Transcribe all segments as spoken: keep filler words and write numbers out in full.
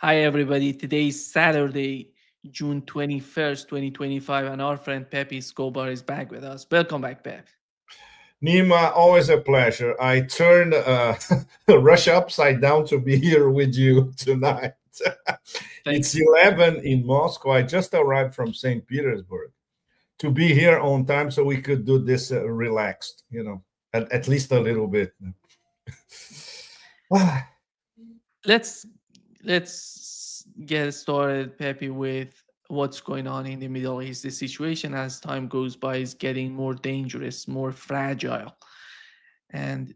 Hi, everybody. Today is Saturday, June twenty-first, twenty twenty-five, and our friend Pepe Escobar is back with us. Welcome back, Pep. Nima, always a pleasure. I turned uh, Russia upside down to be here with you tonight. Thank It's you. eleven in Moscow. I just arrived from Saint Petersburg to be here on time so we could do this uh, relaxed, you know, at, at least a little bit. Ah, Let's let's get started, Pepe, with what's going on in the Middle East. The situation as time goes by is getting more dangerous, more fragile. And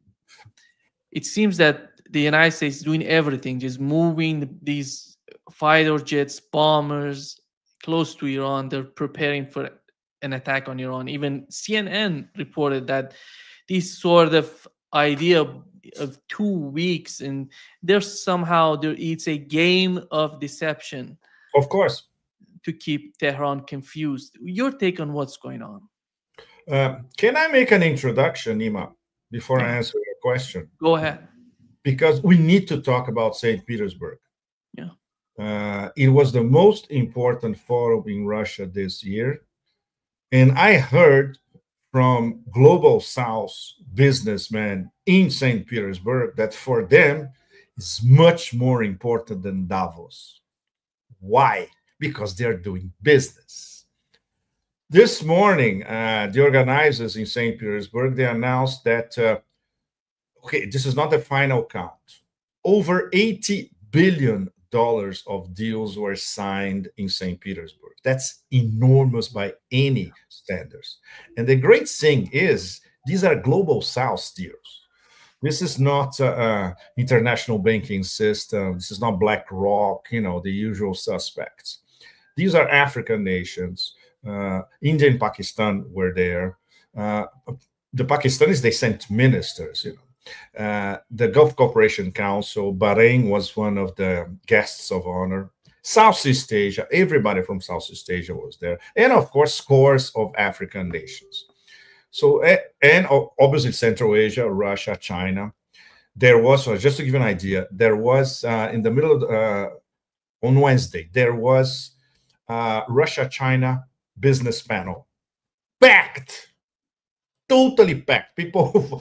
it seems that the United States is doing everything, just moving these fighter jets, bombers close to Iran. They're preparing for an attack on Iran. Even C N N reported that this sort of idea of, of two weeks, and there's somehow there it's a game of deception of course. to keep Tehran confused. Your take on what's going on? Uh, can I make an introduction, Nima, before I Yeah, answer your question? go ahead. Because we need to talk about Saint Petersburg. Yeah. Uh, it was the most important forum in Russia this year. And I heard from Global South businessmen in Saint Petersburg that for them it's much more important than Davos. Why? Because they're doing business. This morning, uh, the organizers in Saint Petersburg, they announced that, uh, okay, this is not the final count. Over eighty billion dollars of deals were signed in Saint Petersburg. That's enormous by any standards. And the great thing is, these are global South deals. This is not uh, uh, international banking system. This is not BlackRock, you know, the usual suspects. These are African nations. Uh, India and Pakistan were there. Uh, the Pakistanis, they sent ministers, you know. Uh, the Gulf Cooperation Council, Bahrain was one of the guests of honor. Southeast Asia, everybody from Southeast Asia was there. And of course, scores of African nations. So, and obviously Central Asia, Russia, China. There was, just to give you an idea, there was uh, in the middle of, the, uh, on Wednesday, there was uh, Russia-China business panel, packed, totally packed. People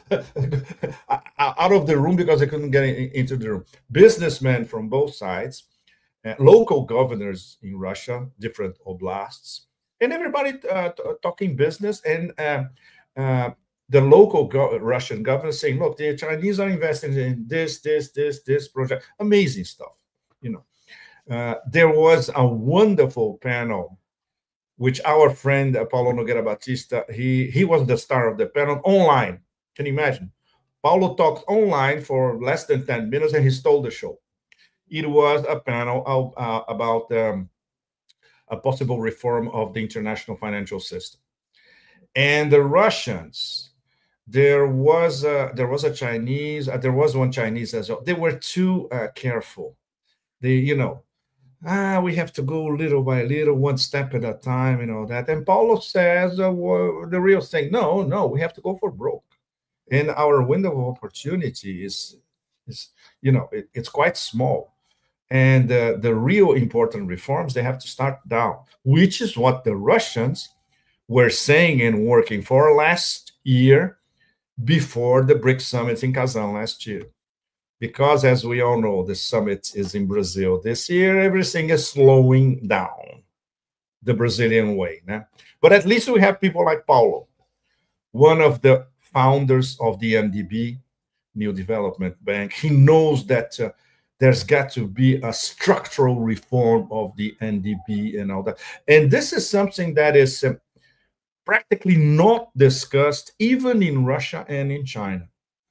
out of the room because they couldn't get into the room. Businessmen from both sides, uh, local governors in Russia, different oblasts, and everybody uh, talking business. And uh, uh, the local go Russian governor saying, "Look, the Chinese are investing in this, this, this, this project. Amazing stuff." You know, uh, there was a wonderful panel which our friend uh, Paulo Nogueira Batista, he he was the star of the panel online. Can you imagine? Paulo talked online for less than ten minutes and he stole the show. It was a panel of, uh, about um, a possible reform of the international financial system. And the Russians, there was a, there was a Chinese, uh, there was one Chinese as well. They were too uh, careful. They, you know, ah, we have to go little by little, one step at a time, and all that. And Paulo says uh, well, the real thing. No, no, we have to go for broke. And our window of opportunity is, is you know, it, it's quite small. And uh, the real important reforms, they have to start down, which is what the Russians were saying and working for last year before the BRICS summit in Kazan last year. Because as we all know, the summit is in Brazil this year, everything is slowing down the Brazilian way. Né? But at least we have people like Paulo, one of the founders of the N D B, New Development Bank. He knows that uh, there's got to be a structural reform of the N D B and all that. And this is something that is uh, practically not discussed even in Russia and in China.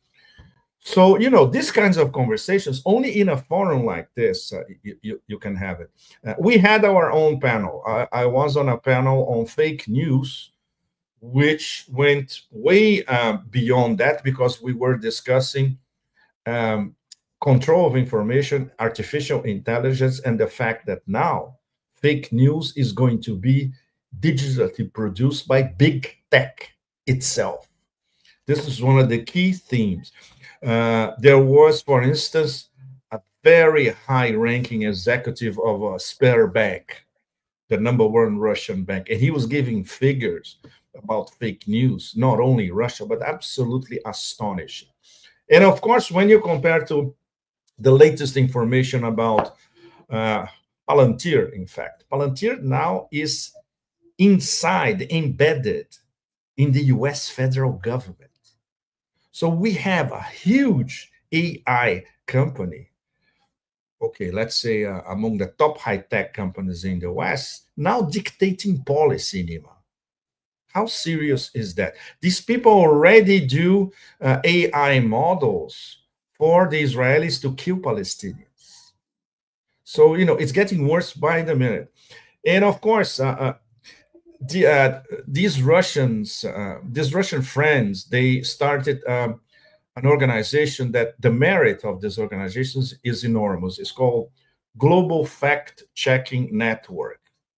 So, you know, these kinds of conversations, only in a forum like this, uh, you, you, you can have it. Uh, we had our own panel. I, I was on a panel on fake news, which went way uh, beyond that because we were discussing um, control of information, artificial intelligence, and the fact that now fake news is going to be digitally produced by big tech itself. This is one of the key themes. Uh, there was, for instance, a very high-ranking executive of a Sberbank, the number one Russian bank, and he was giving figures about fake news, not only Russia, but absolutely astonishing. And of course, when you compare to the latest information about uh, Palantir, in fact, Palantir now is inside, embedded in the U S federal government. So we have a huge A I company, okay, let's say uh, among the top high-tech companies in the West, now dictating policy, Nima. How serious is that? These people already do uh, A I models for the Israelis to kill Palestinians. So, you know, it's getting worse by the minute. And of course, uh, uh, the, uh, these Russians, uh, these Russian friends, they started um, an organization that the merit of these organizations is enormous. It's called Global Fact Checking Network,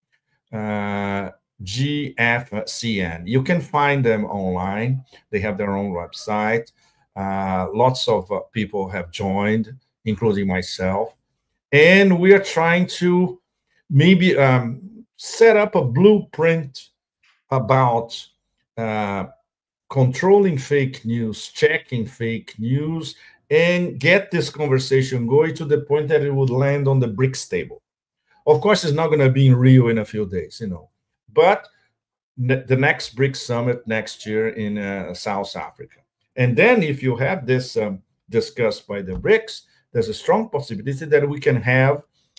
uh, G F C N. You can find them online. They have their own website. Uh, lots of uh, people have joined, including myself. And we are trying to maybe um, set up a blueprint about uh, controlling fake news, checking fake news, and get this conversation going to the point that it would land on the BRICS table. Of course, it's not going to be in Rio in a few days, you know, but the next BRICS summit next year in uh, South Africa. And then if you have this um, discussed by the BRICS, there's a strong possibility that we can have,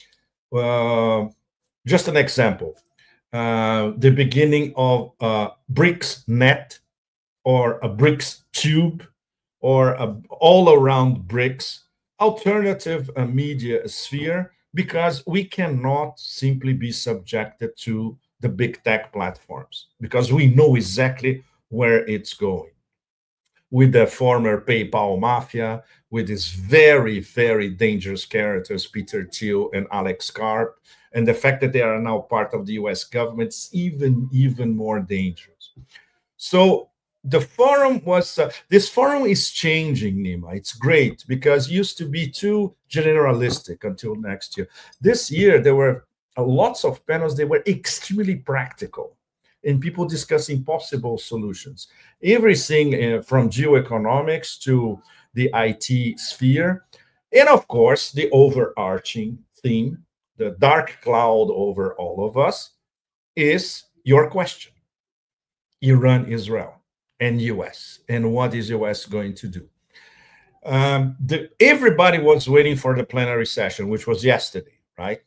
uh, just an example, uh, the beginning of uh, BRICS Net, or a BRICS Tube, or a all-around BRICS alternative uh, media sphere, because we cannot simply be subjected to the big tech platforms, because we know exactly where it's going. With the former PayPal mafia, with these very, very dangerous characters, Peter Thiel and Alex Karp, and the fact that they are now part of the U S government is even, even more dangerous. So the forum was, uh, this forum is changing, Nima. It's great, because it used to be too generalistic until next year. This year, there were uh, lots of panels. They were extremely practical, and people discussing possible solutions. Everything uh, from geoeconomics to the I T sphere. And of course, the overarching theme, the dark cloud over all of us, is your question. Iran, Israel, and U S, and what is U S going to do? Um, the, everybody was waiting for the plenary session, which was yesterday, right,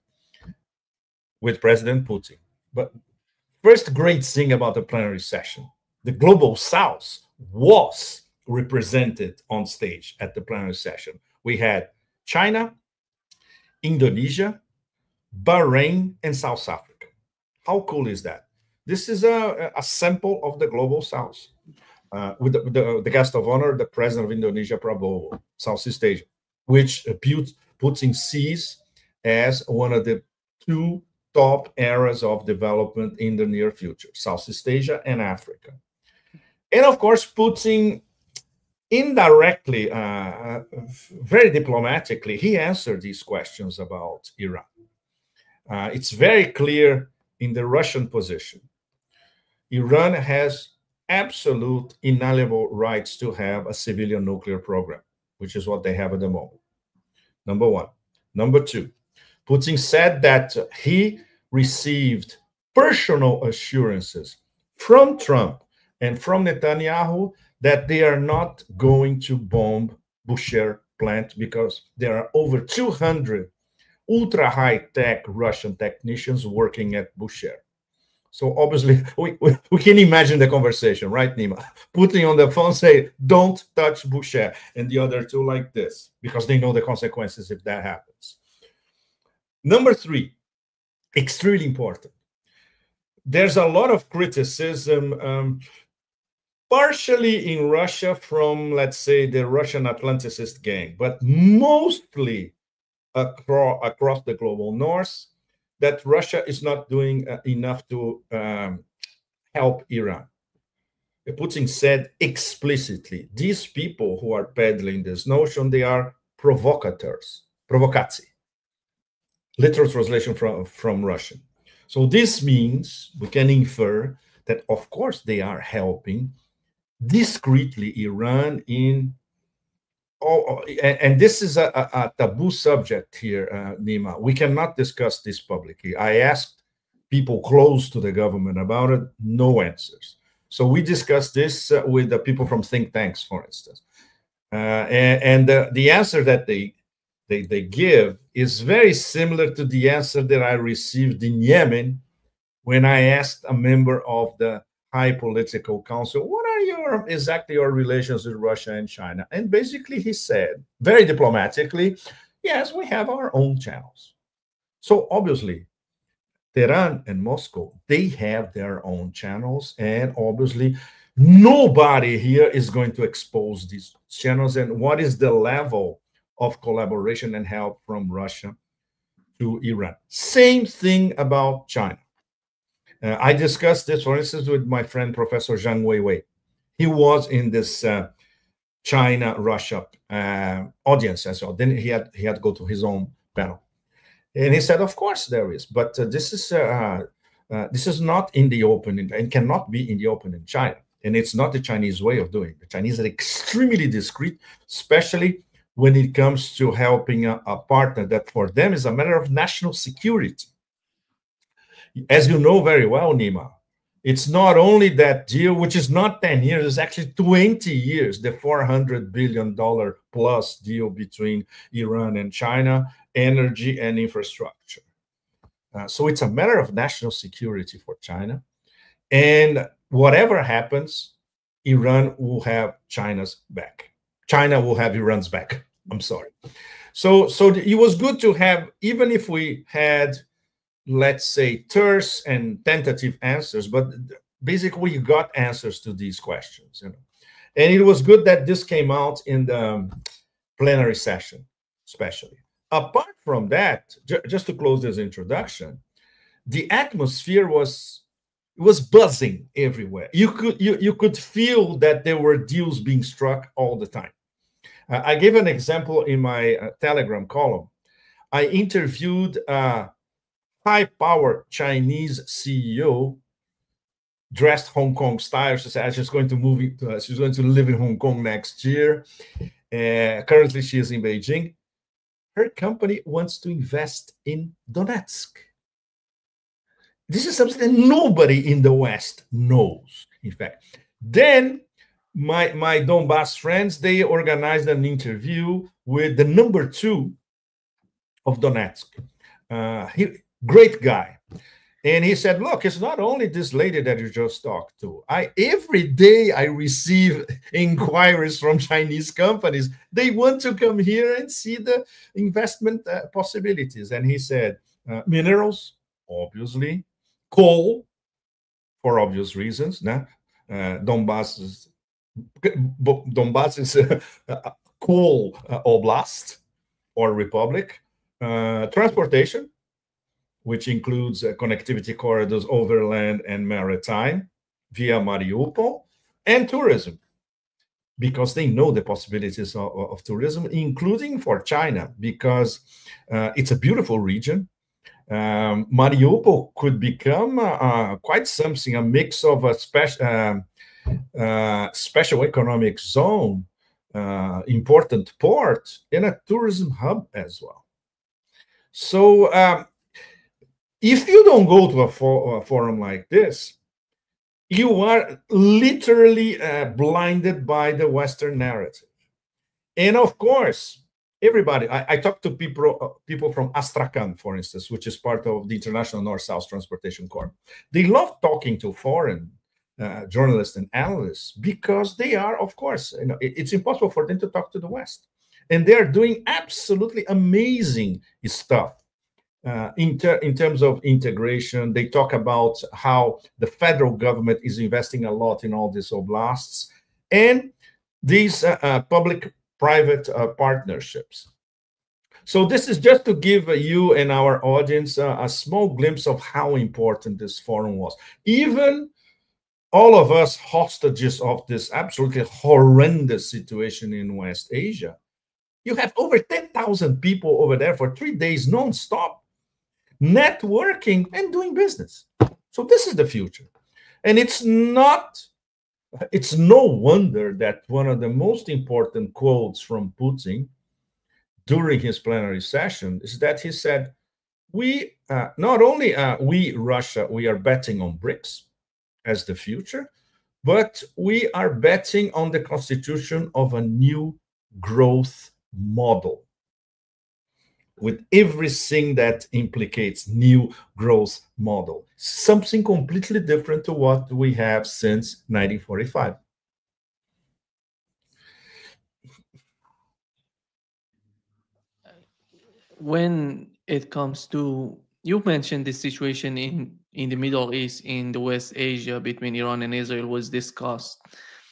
with President Putin. But first great thing about the plenary session, the Global South was represented on stage at the plenary session. We had China, Indonesia, Bahrain, and South Africa. How cool is that? This is a, a sample of the Global South. Uh, with the, the, the guest of honor, the president of Indonesia, Prabowo, Southeast Asia, which Putin sees as one of the two top areas of development in the near future, Southeast Asia and Africa. And of course, Putin indirectly, uh, very diplomatically, he answered these questions about Iran. Uh, it's very clear in the Russian position. Iran has absolute inalienable rights to have a civilian nuclear program, which is what they have at the moment. Number one. Number two, Putin said that he received personal assurances from Trump and from Netanyahu that they are not going to bomb Bushehr plant, because there are over two hundred ultra high-tech Russian technicians working at Bushehr. So obviously, we, we, we can imagine the conversation, right, Nima? Putin on the phone say, don't touch Bushehr, and the other two like this, because they know the consequences if that happens. Number three, extremely important. There's a lot of criticism, um, partially in Russia from, let's say, the Russian Atlanticist gang, but mostly across, across the global north, that Russia is not doing uh, enough to um, help Iran. Putin said explicitly, these people who are peddling this notion, they are provocateurs. provokacji. Literal translation from, from Russian. So this means we can infer that, of course, they are helping discreetly Iran in, oh, and, and this is a, a, a taboo subject here, uh, Nima. We cannot discuss this publicly. I asked people close to the government about it, no answers. So we discussed this uh, with the people from think tanks, for instance. Uh, and and the, the answer that they, they, they give is very similar to the answer that I received in Yemen when I asked a member of the High Political Council, what are your exactly your relations with Russia and China? And basically he said, very diplomatically, yes, we have our own channels. So obviously, Tehran and Moscow, they have their own channels, and obviously nobody here is going to expose these channels. And what is the level of collaboration and help from Russia to Iran? Same thing about China. Uh, I discussed this, for instance, with my friend, Professor Zhang Weiwei. He was in this uh, China-Russia uh, audience as well. Then he had, he had to go to his own panel. And he said, of course there is, but uh, this is uh, uh, this is not in the open in, and cannot be in the open in China. And it's not the Chinese way of doing it. The Chinese are extremely discreet, especially when it comes to helping a, a partner that for them is a matter of national security. As you know very well, Nima, it's not only that deal, which is not ten years, it's actually twenty years, the four hundred billion dollars plus deal between Iran and China, energy and infrastructure. Uh, so it's a matter of national security for China. And whatever happens, Iran will have China's back. China will have Iran's back. I'm sorry. So, so it was good to have, even if we had, let's say, terse and tentative answers, but basically you got answers to these questions. You know? And it was good that this came out in the plenary session, especially. Apart from that, ju just to close this introduction, the atmosphere was was buzzing everywhere. You could you, you could feel that there were deals being struck all the time. Uh, I gave an example in my uh, Telegram column. I interviewed a high-powered Chinese C E O, dressed Hong Kong style. She said she's going to move. Uh, she's going to live in Hong Kong next year. Uh, currently, she is in Beijing. Her company wants to invest in Donetsk. This is something that nobody in the West knows, in fact. Then my, my Donbass friends, they organized an interview with the number two of Donetsk. Uh, he, great guy. And he said, look, it's not only this lady that you just talked to. I every day I receive inquiries from Chinese companies. They want to come here and see the investment uh, possibilities. And he said, uh, minerals, obviously, coal, for obvious reasons. Nah? Uh, Donbass is, Donbass is a, a coal uh, oblast or republic. Uh, transportation, which includes uh, connectivity corridors overland and maritime via Mariupol, and tourism, because they know the possibilities of, of tourism, including for China, because uh, it's a beautiful region. Um, Mariupol could become uh, uh, quite something, a mix of a special, uh, uh, special economic zone, uh, important port, and a tourism hub as well. So, um, if you don't go to a, for, a forum like this, you are literally uh, blinded by the Western narrative. And of course, everybody, I, I talked to people, uh, people from Astrakhan, for instance, which is part of the International North-South Transportation Corps. They love talking to foreign uh, journalists and analysts because they are, of course, you know, it, it's impossible for them to talk to the West. And they're doing absolutely amazing stuff. Uh, in, ter in terms of integration, they talk about how the federal government is investing a lot in all these oblasts and these uh, uh, public-private uh, partnerships. So this is just to give uh, you and our audience uh, a small glimpse of how important this forum was. Even all of us hostages of this absolutely horrendous situation in West Asia, You have over ten thousand people over there for three days nonstop, networking and doing business. So this is the future. And it's not, it's no wonder that one of the most important quotes from Putin during his plenary session is that he said, we, uh, not only uh, we, Russia, we are betting on BRICS as the future, but we are betting on the constitution of a new growth model with everything that implicates new growth model, something completely different to what we have since nineteen forty-five. When it comes to, you mentioned the situation in in the Middle East, in the West Asia between Iran and Israel was discussed.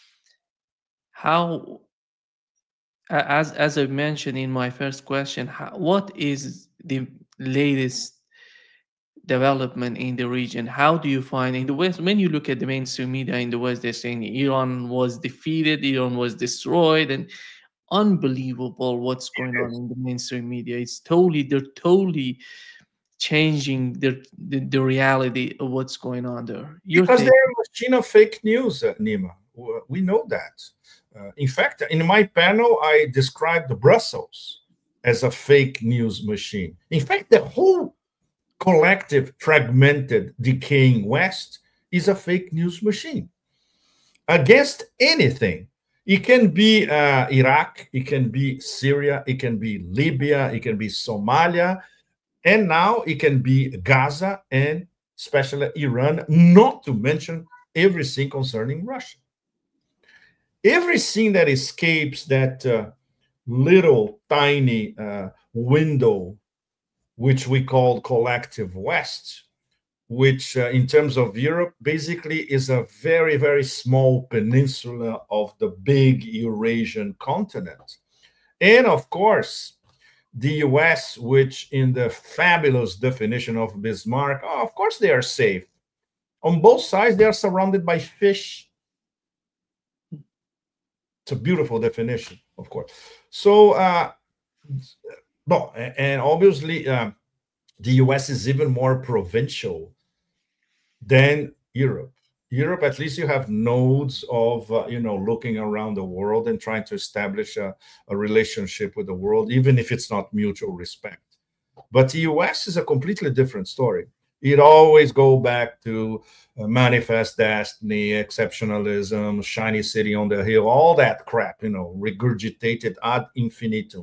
How, a- as as I mentioned in my first question, how, what is the latest development in the region? How do you find in the West, when you look at the mainstream media in the West, they're saying Iran was defeated, Iran was destroyed, and unbelievable what's going on in the mainstream media. It's totally, they're totally changing the, the, the reality of what's going on there. Your Because take? they're a machine of fake news, uh, Nima. W- We know that. Uh, in fact, in my panel, I described Brussels as a fake news machine. In fact, the whole collective, fragmented, decaying West is a fake news machine against anything. It can be uh, Iraq, it can be Syria, it can be Libya, it can be Somalia, and now it can be Gaza and especially Iran, not to mention everything concerning Russia. Everything that escapes that uh, little tiny uh, window, which we call collective West, which uh, in terms of Europe, basically is a very, very small peninsula of the big Eurasian continent. And of course, the U S, which in the fabulous definition of Bismarck, oh, of course they are safe. On both sides, they are surrounded by fish. It's a beautiful definition, of course. So, uh, well, and obviously, uh, the U S is even more provincial than Europe. Europe, at least you have nodes of, uh, you know, looking around the world and trying to establish a, a relationship with the world, even if it's not mutual respect. But the U S is a completely different story. It always go back to uh, manifest destiny, exceptionalism, shiny city on the hill, all that crap, you know, regurgitated ad infinitum.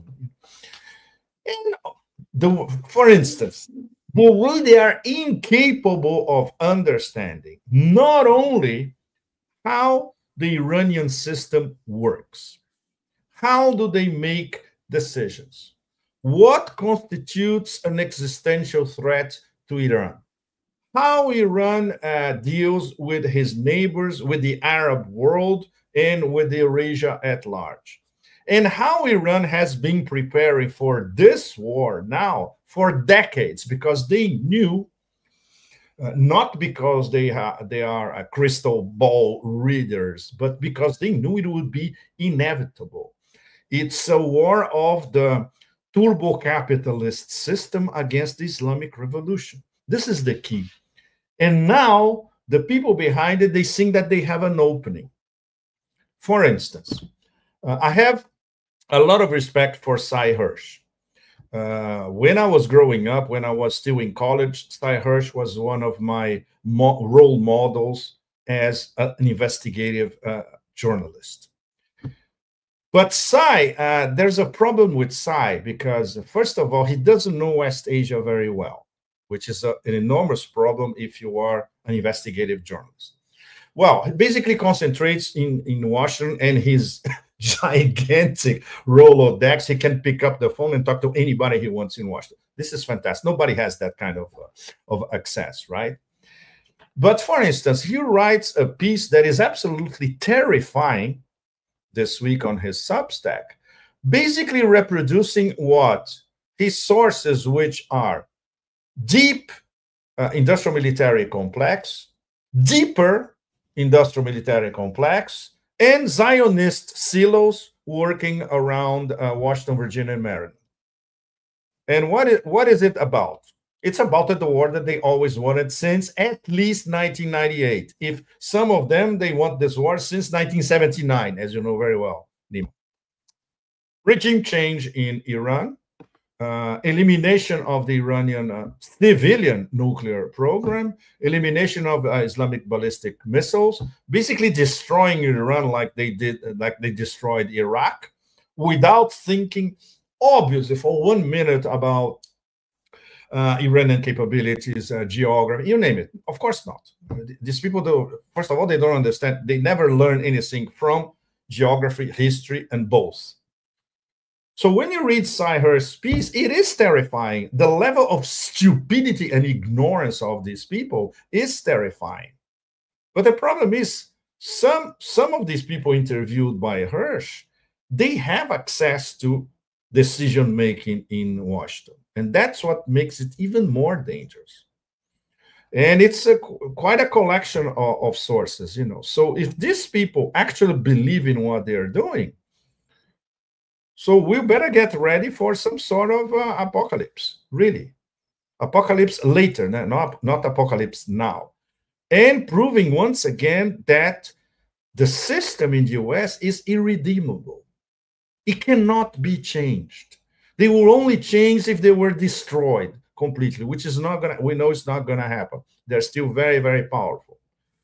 And the, for instance, the way they are incapable of understanding not only how the Iranian system works, how do they make decisions, what constitutes an existential threat to Iran, how Iran uh, deals with his neighbors, with the Arab world, and with Eurasia at large, and how Iran has been preparing for this war now for decades, because they knew, uh, not because they, ha- they are uh, crystal ball readers, but because they knew it would be inevitable. It's a war of the turbo capitalist system against the Islamic revolution. This is the key. And now the people behind it, they think that they have an opening. For instance, uh, I have a lot of respect for Sy Hersh. Uh, when I was growing up, when I was still in college, Sy Hersh was one of my mo- role models as a, an investigative uh, journalist. But Sy, uh, there's a problem with Sy because, first of all, he doesn't know West Asia very well, which is a, an enormous problem if you are an investigative journalist. Well, he basically concentrates in, in Washington and his gigantic Rolodex. He can pick up the phone and talk to anybody he wants in Washington. This is fantastic. Nobody has that kind of, uh, of access, right? But for instance, he writes a piece that is absolutely terrifying this week on his Substack, basically reproducing what his sources, which are deep uh, industrial military complex, deeper industrial military complex, and Zionist silos working around uh, Washington, Virginia, and Maryland. And what is, what is it about? It's about the war that they always wanted since at least nineteen ninety-eight. If some of them, they want this war since nineteen seventy-nine, as you know very well, Nima. Regime change in Iran, uh, elimination of the Iranian uh, civilian nuclear program, elimination of uh, Islamic ballistic missiles, basically destroying Iran like they did, like they destroyed Iraq, without thinking, obviously, for one minute about uh, Iranian capabilities, uh, geography, you name it. Of course not. These people do. First of all, they don't understand. They never learn anything from geography, history, and both. So when you read Sy-Hersh's piece, it is terrifying. The level of stupidity and ignorance of these people is terrifying. But the problem is, some, some of these people interviewed by Hersh, they have access to decision-making in Washington. And that's what makes it even more dangerous. And it's a, quite a collection of, of sources, you know. So if these people actually believe in what they're doing, so we better get ready for some sort of uh, apocalypse, really. Apocalypse later, not, not apocalypse now. And proving once again that the system in the U S is irredeemable. It cannot be changed. They will only change if they were destroyed completely, which is not gonna, we know it's not gonna happen. They're still very, very powerful.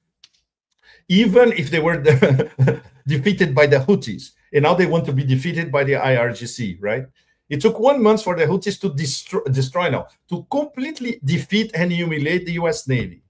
Even if they were defeated by the Houthis, and now they want to be defeated by the I R G C, right? It took one month for the Houthis to destroy, destroy now, to completely defeat and humiliate the U S Navy.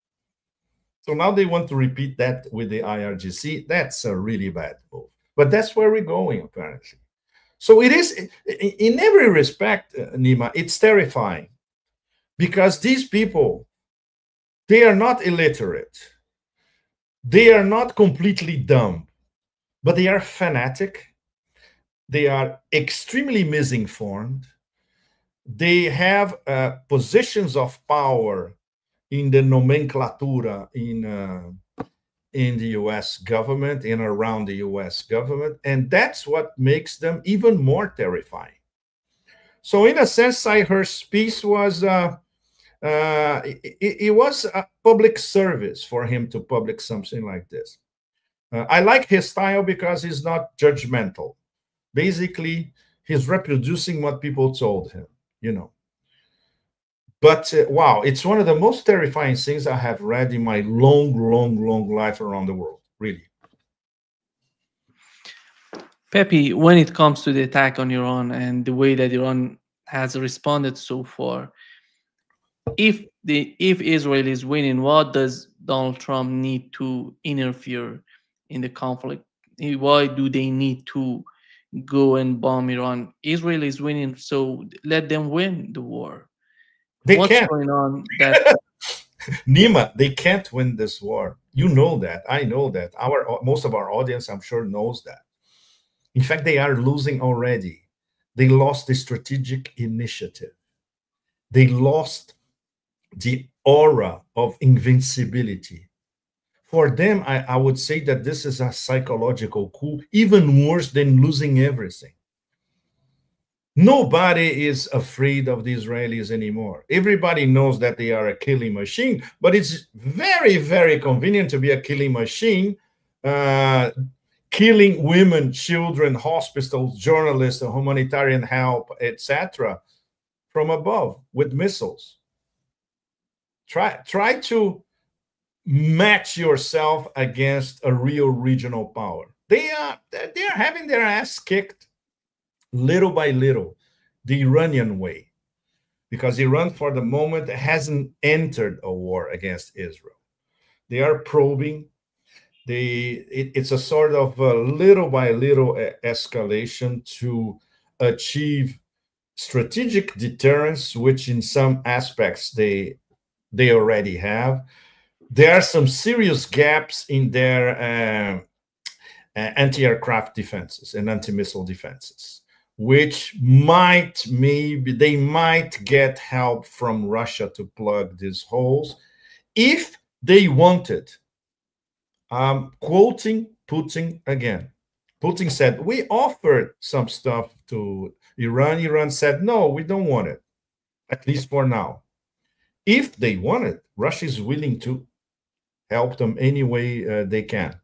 So now they want to repeat that with the I R G C. That's a really bad move. But that's where we're going, apparently. So it is, in every respect, uh, Nima, it's terrifying. Because these people, they are not illiterate. They are not completely dumb. But they are fanatic. They are extremely misinformed. They have uh, positions of power in the nomenclatura in, uh, in the U S government and around the U S government. And that's what makes them even more terrifying. So in a sense, Sy-Hersh's piece was, uh, uh, it, it was a public service for him to publish something like this. Uh, I like his style because he's not judgmental. Basically, he's reproducing what people told him, you know. But uh, wow, it's one of the most terrifying things I have read in my long, long, long life around the world, really. Pepe, when it comes to the attack on Iran and the way that Iran has responded so far, if the if Israel is winning, what does Donald Trump need to interfere in the conflict? Why do they need to go and bomb Iran? Israel is winning, so let them win the war. They What's can't. going on? That Nima, they can't win this war. You know that. I know that. Our most of our audience, I'm sure, knows that. In fact, they are losing already. They lost the strategic initiative. They lost the aura of invincibility. For them, I, I would say that this is a psychological coup, even worse than losing everything. Nobody is afraid of the Israelis anymore. Everybody knows that they are a killing machine, but it's very, very convenient to be a killing machine, uh, killing women, children, hospitals, journalists, humanitarian help, et cetera, from above with missiles. Try, try to match yourself against a real regional power. They are they are having their ass kicked little by little, the Iranian way, because Iran for the moment hasn't entered a war against Israel. They are probing. They it, it's a sort of a little by little escalation to achieve strategic deterrence, which in some aspects they they already have. There are some serious gaps in their uh, uh, anti-aircraft defenses and anti-missile defenses, which might maybe they might get help from Russia to plug these holes if they wanted. Um, quoting Putin again, Putin said, we offered some stuff to Iran. Iran said, no, we don't want it, at least for now. If they want it, Russia is willing to help them any way uh, they can.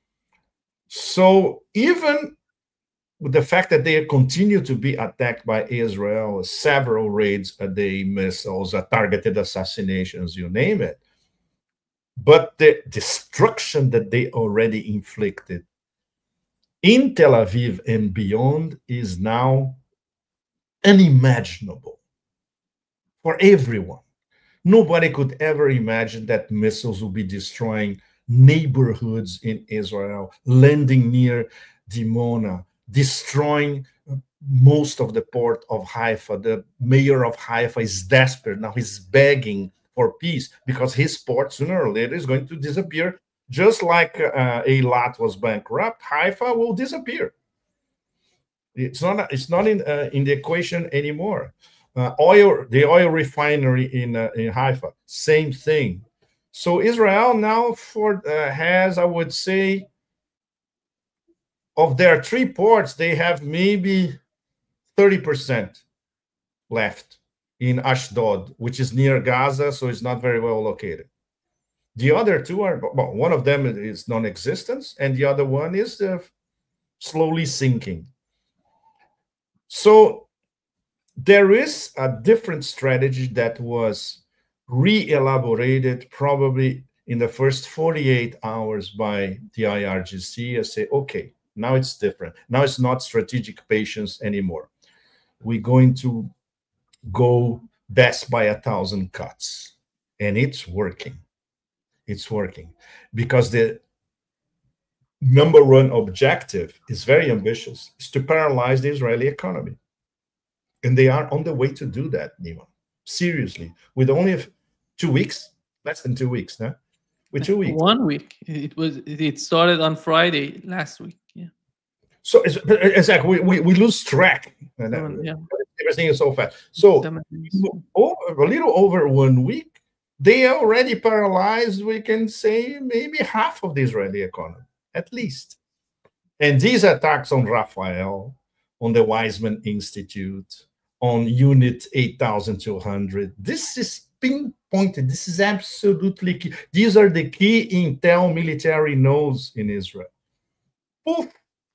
So even with the fact that they continue to be attacked by Israel, several raids a day, missiles, uh, targeted assassinations, you name it, but the destruction that they already inflicted in Tel Aviv and beyond is now unimaginable for everyone. Nobody could ever imagine that missiles will be destroying neighborhoods in Israel, landing near Dimona, destroying most of the port of Haifa. The mayor of Haifa is desperate. Now he's begging for peace because his port sooner or later is going to disappear. Just like uh, Eilat was bankrupt, Haifa will disappear. It's not, it's not in, uh, in the equation anymore. Uh, oil, the oil refinery in uh, in Haifa, same thing. So Israel now for uh, has, I would say, of their three ports, they have maybe thirty percent left in Ashdod, which is near Gaza, so it's not very well located. The other two are, well, one of them is non-existent, and the other one is uh, slowly sinking. So there is a different strategy that was re-elaborated probably in the first forty-eight hours by the I R G C. I say, okay, now it's different. Now it's not strategic patience anymore. We're going to go best by a thousand cuts. And it's working. It's working because the number one objective is very ambitious. It's to paralyze the Israeli economy. And they are on the way to do that, Nima. Seriously, with only two weeks, less than two weeks, no? With two weeks. One week. It was. It started on Friday last week. Yeah. So it's exactly we, we, we lose track. Seven, yeah. Everything is so fast. So over, a little over one week, they already paralyzed. We can say maybe half of the Israeli economy, at least. And these attacks on Rafael, on the Weizmann Institute, on Unit eight thousand two hundred. This is pinpointed. This is absolutely key. These are the key intel military nodes in Israel. Poof.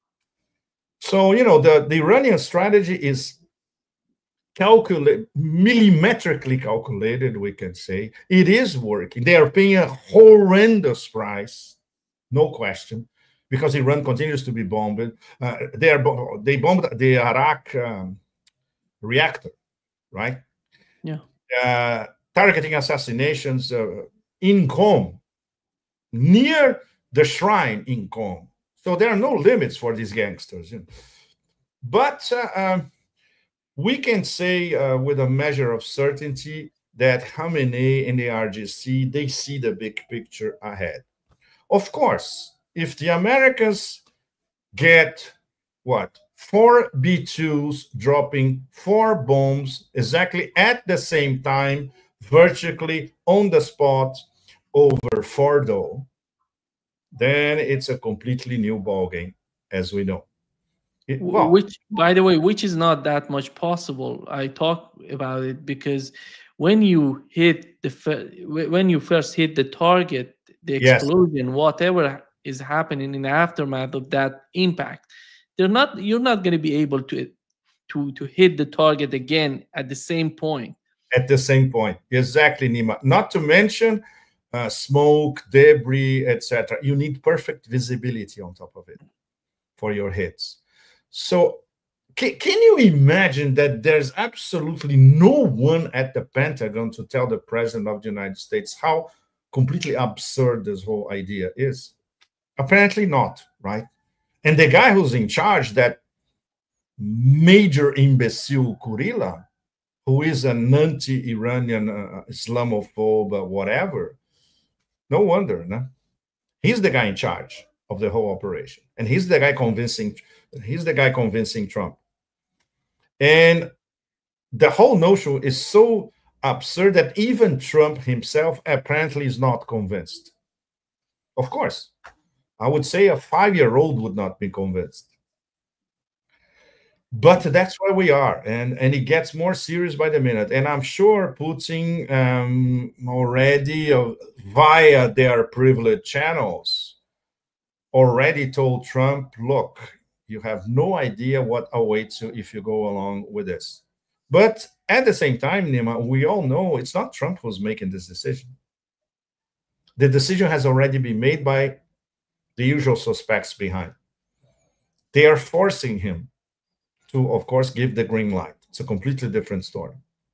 So, you know, the, the Iranian strategy is calculated, millimetrically calculated, we can say. It is working. They are paying a horrendous price, no question, because Iran continues to be bombed. Uh, they, are, they bombed the Arak um, reactor, right? Yeah. Uh, targeting assassinations uh, in Qom, near the shrine in Qom. So there are no limits for these gangsters. You know. But uh, um, we can say uh, with a measure of certainty that Khamenei and the R G C, they see the big picture ahead. Of course, if the Americans get, what, four B twos dropping four bombs exactly at the same time, virtually on the spot over Fordo, then it's a completely new ballgame, as we know. It, well, which, by the way, which is not that much possible. I talk about it because when you hit the when you first hit the target, the explosion, yes. whatever is happening in the aftermath of that impact, they're not. You're not going to be able to to to hit the target again at the same point. At the same point, exactly, Nima. Not to mention uh, smoke, debris, et cetera. You need perfect visibility on top of it for your hits. So can, can you imagine that there's absolutely no one at the Pentagon to tell the President of the United States how completely absurd this whole idea is? Apparently not, right? And the guy who's in charge, that major imbecile Kurila, who is an anti-Iranian uh, Islamophobe, uh, whatever, no wonder, no? He's the guy in charge of the whole operation. And he's the guy convincing He's the guy convincing Trump. And the whole notion is so absurd that even Trump himself apparently is not convinced. Of course, I would say a five-year-old would not be convinced. But that's where we are, and and it gets more serious by the minute. And I'm sure Putin um, already, uh, via their privileged channels, already told Trump, look, you have no idea what awaits you if you go along with this. But at the same time, Nima, we all know it's not Trump who's making this decision. The decision has already been made by the usual suspects behind. They are forcing him to, of course, give the green light. It's a completely different story.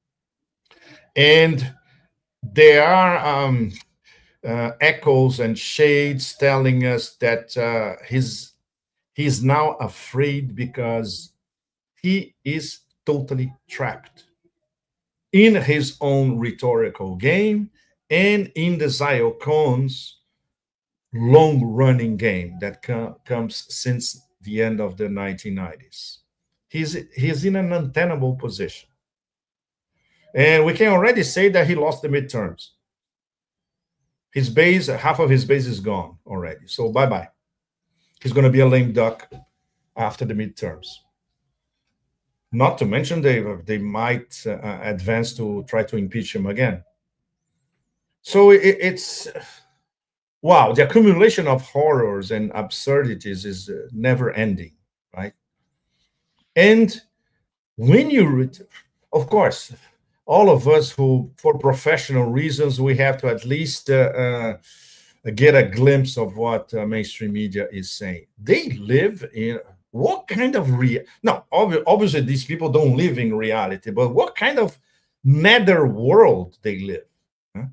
And there are um, uh, echoes and shades telling us that uh, he's, he's now afraid because he is totally trapped in his own rhetorical game and in the Ziocon's long-running game that co comes since the end of the nineteen nineties. He's, he's in an untenable position. And we can already say that he lost the midterms. His base, half of his base is gone already. So bye-bye. He's going to be a lame duck after the midterms. Not to mention they, they might uh, advance to try to impeach him again. So it, it's, wow, the accumulation of horrors and absurdities is uh, never ending, right? And when you, of course, all of us who, for professional reasons, we have to at least uh, uh, get a glimpse of what uh, mainstream media is saying. They live in what kind of real? No, ob obviously these people don't live in reality, but what kind of nether world they live? Huh?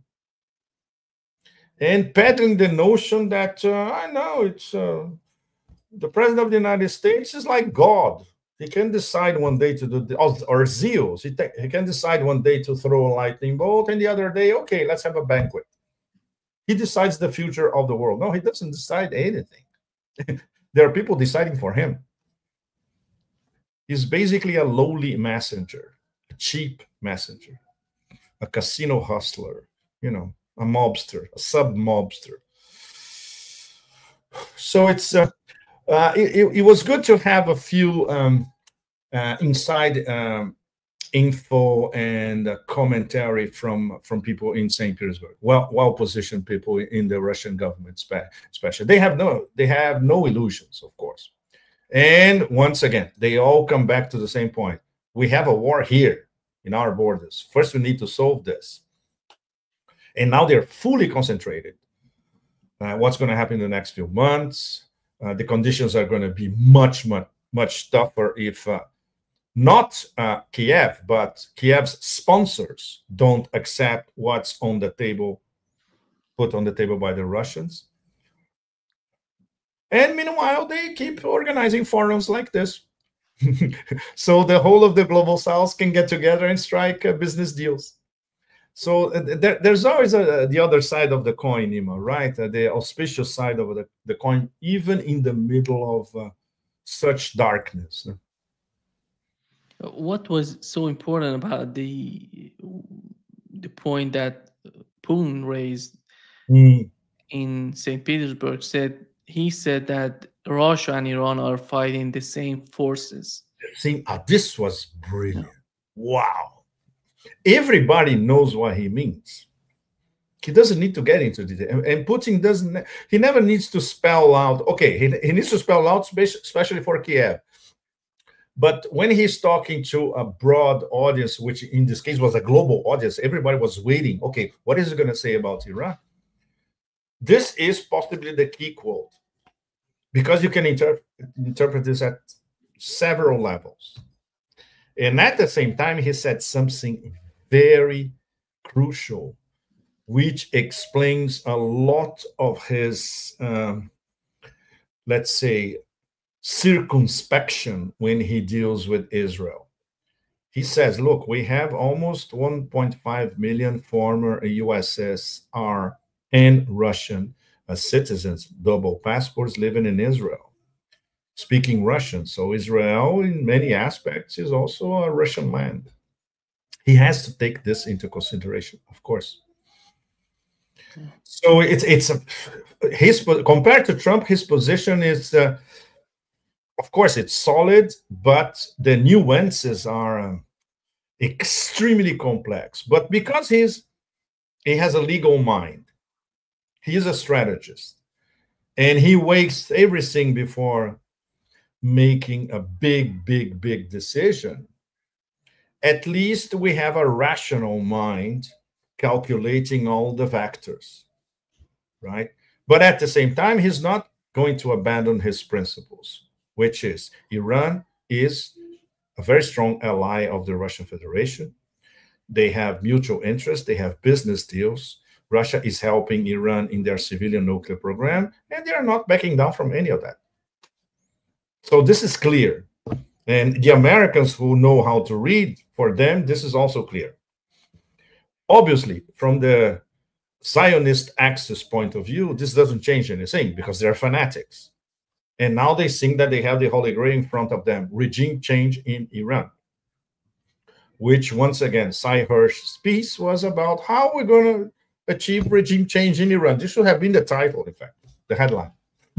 And peddling the notion that uh, I know it's uh, the president of the United States is like God. He can decide one day to do, the, or Zeus, he, he can decide one day to throw a lightning bolt, and the other day, okay, let's have a banquet. He decides the future of the world. No, he doesn't decide anything. There are people deciding for him. He's basically a lowly messenger, a cheap messenger, a casino hustler, you know, a mobster, a sub-mobster. So it's uh, uh, it, it was good to have a few um, uh, inside um, info and uh, commentary from from people in Saint Petersburg, well well-positioned people in the Russian government, especially. They have no they have no illusions, of course. And once again, they all come back to the same point. We have a war here in our borders. First, we need to solve this. And now they're fully concentrated. Uh, what's going to happen in the next few months? Uh, the conditions are going to be much, much, much tougher if uh, not uh, Kiev, but Kiev's sponsors don't accept what's on the table, put on the table by the Russians. And meanwhile, they keep organizing forums like this. So the whole of the global south can get together and strike uh, business deals. So uh, there, there's always a, the other side of the coin, Nima, right? Uh, the auspicious side of the, the coin, even in the middle of uh, such darkness. What was so important about the the point that Putin raised mm. in Saint Petersburg? Said he said that Russia and Iran are fighting the same forces. See, uh, this was brilliant. Wow. Everybody knows what he means. He doesn't need to get into detail. And Putin doesn't, he never needs to spell out, okay, he, he needs to spell out, especially for Kiev. But when he's talking to a broad audience, which in this case was a global audience, everybody was waiting. Okay, what is he going to say about Iran? This is possibly the key quote, because you can interpret, interpret this at several levels. And at the same time, he said something very crucial, which explains a lot of his, um, let's say, circumspection when he deals with Israel. He says, look, we have almost one point five million former U S S R and Russian uh, citizens, double passports, living in Israel, speaking Russian. So Israel, in many aspects, is also a Russian land. He has to take this into consideration, of course. So it's it's a, his compared to Trump, his position is uh, of course, it's solid, but the nuances are um, extremely complex. But because he's he has a legal mind, he is a strategist, and he weighs everything before making a big, big, big decision. At least we have a rational mind calculating all the factors, right? But at the same time, he's not going to abandon his principles, which is Iran is a very strong ally of the Russian Federation. They have mutual interests, they have business deals. Russia is helping Iran in their civilian nuclear program, and they are not backing down from any of that. So this is clear. And the Americans who know how to read, for them, this is also clear. Obviously, from the Zionist Axis point of view, this doesn't change anything because they're fanatics. And now they think that they have the Holy Grail in front of them, regime change in Iran, which, once again, Sy Hersh's piece was about how we're going to achieve regime change in Iran. This should have been the title, in fact, the headline.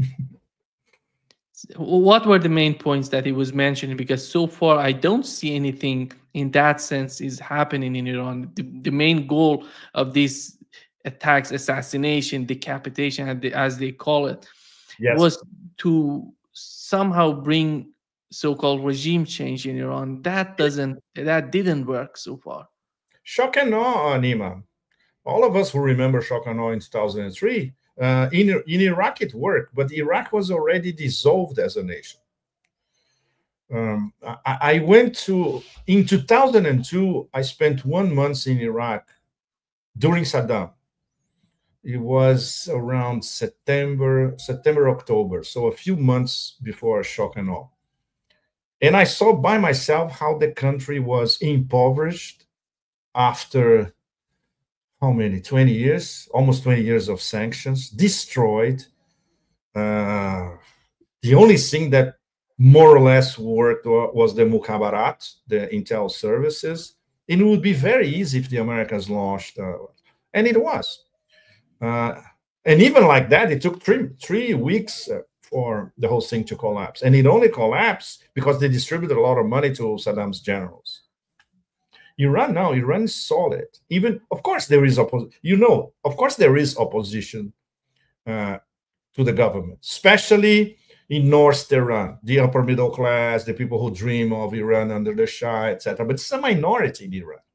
What were the main points that he was mentioning? Because so far, I don't see anything in that sense is happening in Iran. The, the main goal of these attacks, assassination, decapitation, as they call it, yes, was to somehow bring so-called regime change in Iran. That doesn't, that didn't work so far. Shock and awe, Nima. All of us who remember shock and awe in two thousand three, uh, in, in Iraq it worked, but Iraq was already dissolved as a nation. Um, I, I went to, in two thousand two, I spent one month in Iraq during Saddam. It was around September, September, October, so a few months before shock and awe. And I saw by myself how the country was impoverished after how many, twenty years, almost twenty years of sanctions, destroyed. Uh, the only thing that more or less worked was the Mukhabarat, the intel services. And it would be very easy if the Americans launched, uh, and it was. Uh, and even like that, it took three, three weeks uh, for the whole thing to collapse. And it only collapsed because they distributed a lot of money to Saddam's generals. Iran now, Iran is solid. Even, of course, there is opposition. You know, of course, there is opposition uh, to the government, especially in North Tehran, the upper middle class, the people who dream of Iran under the Shah, et cetera. But it's a minority in Iran.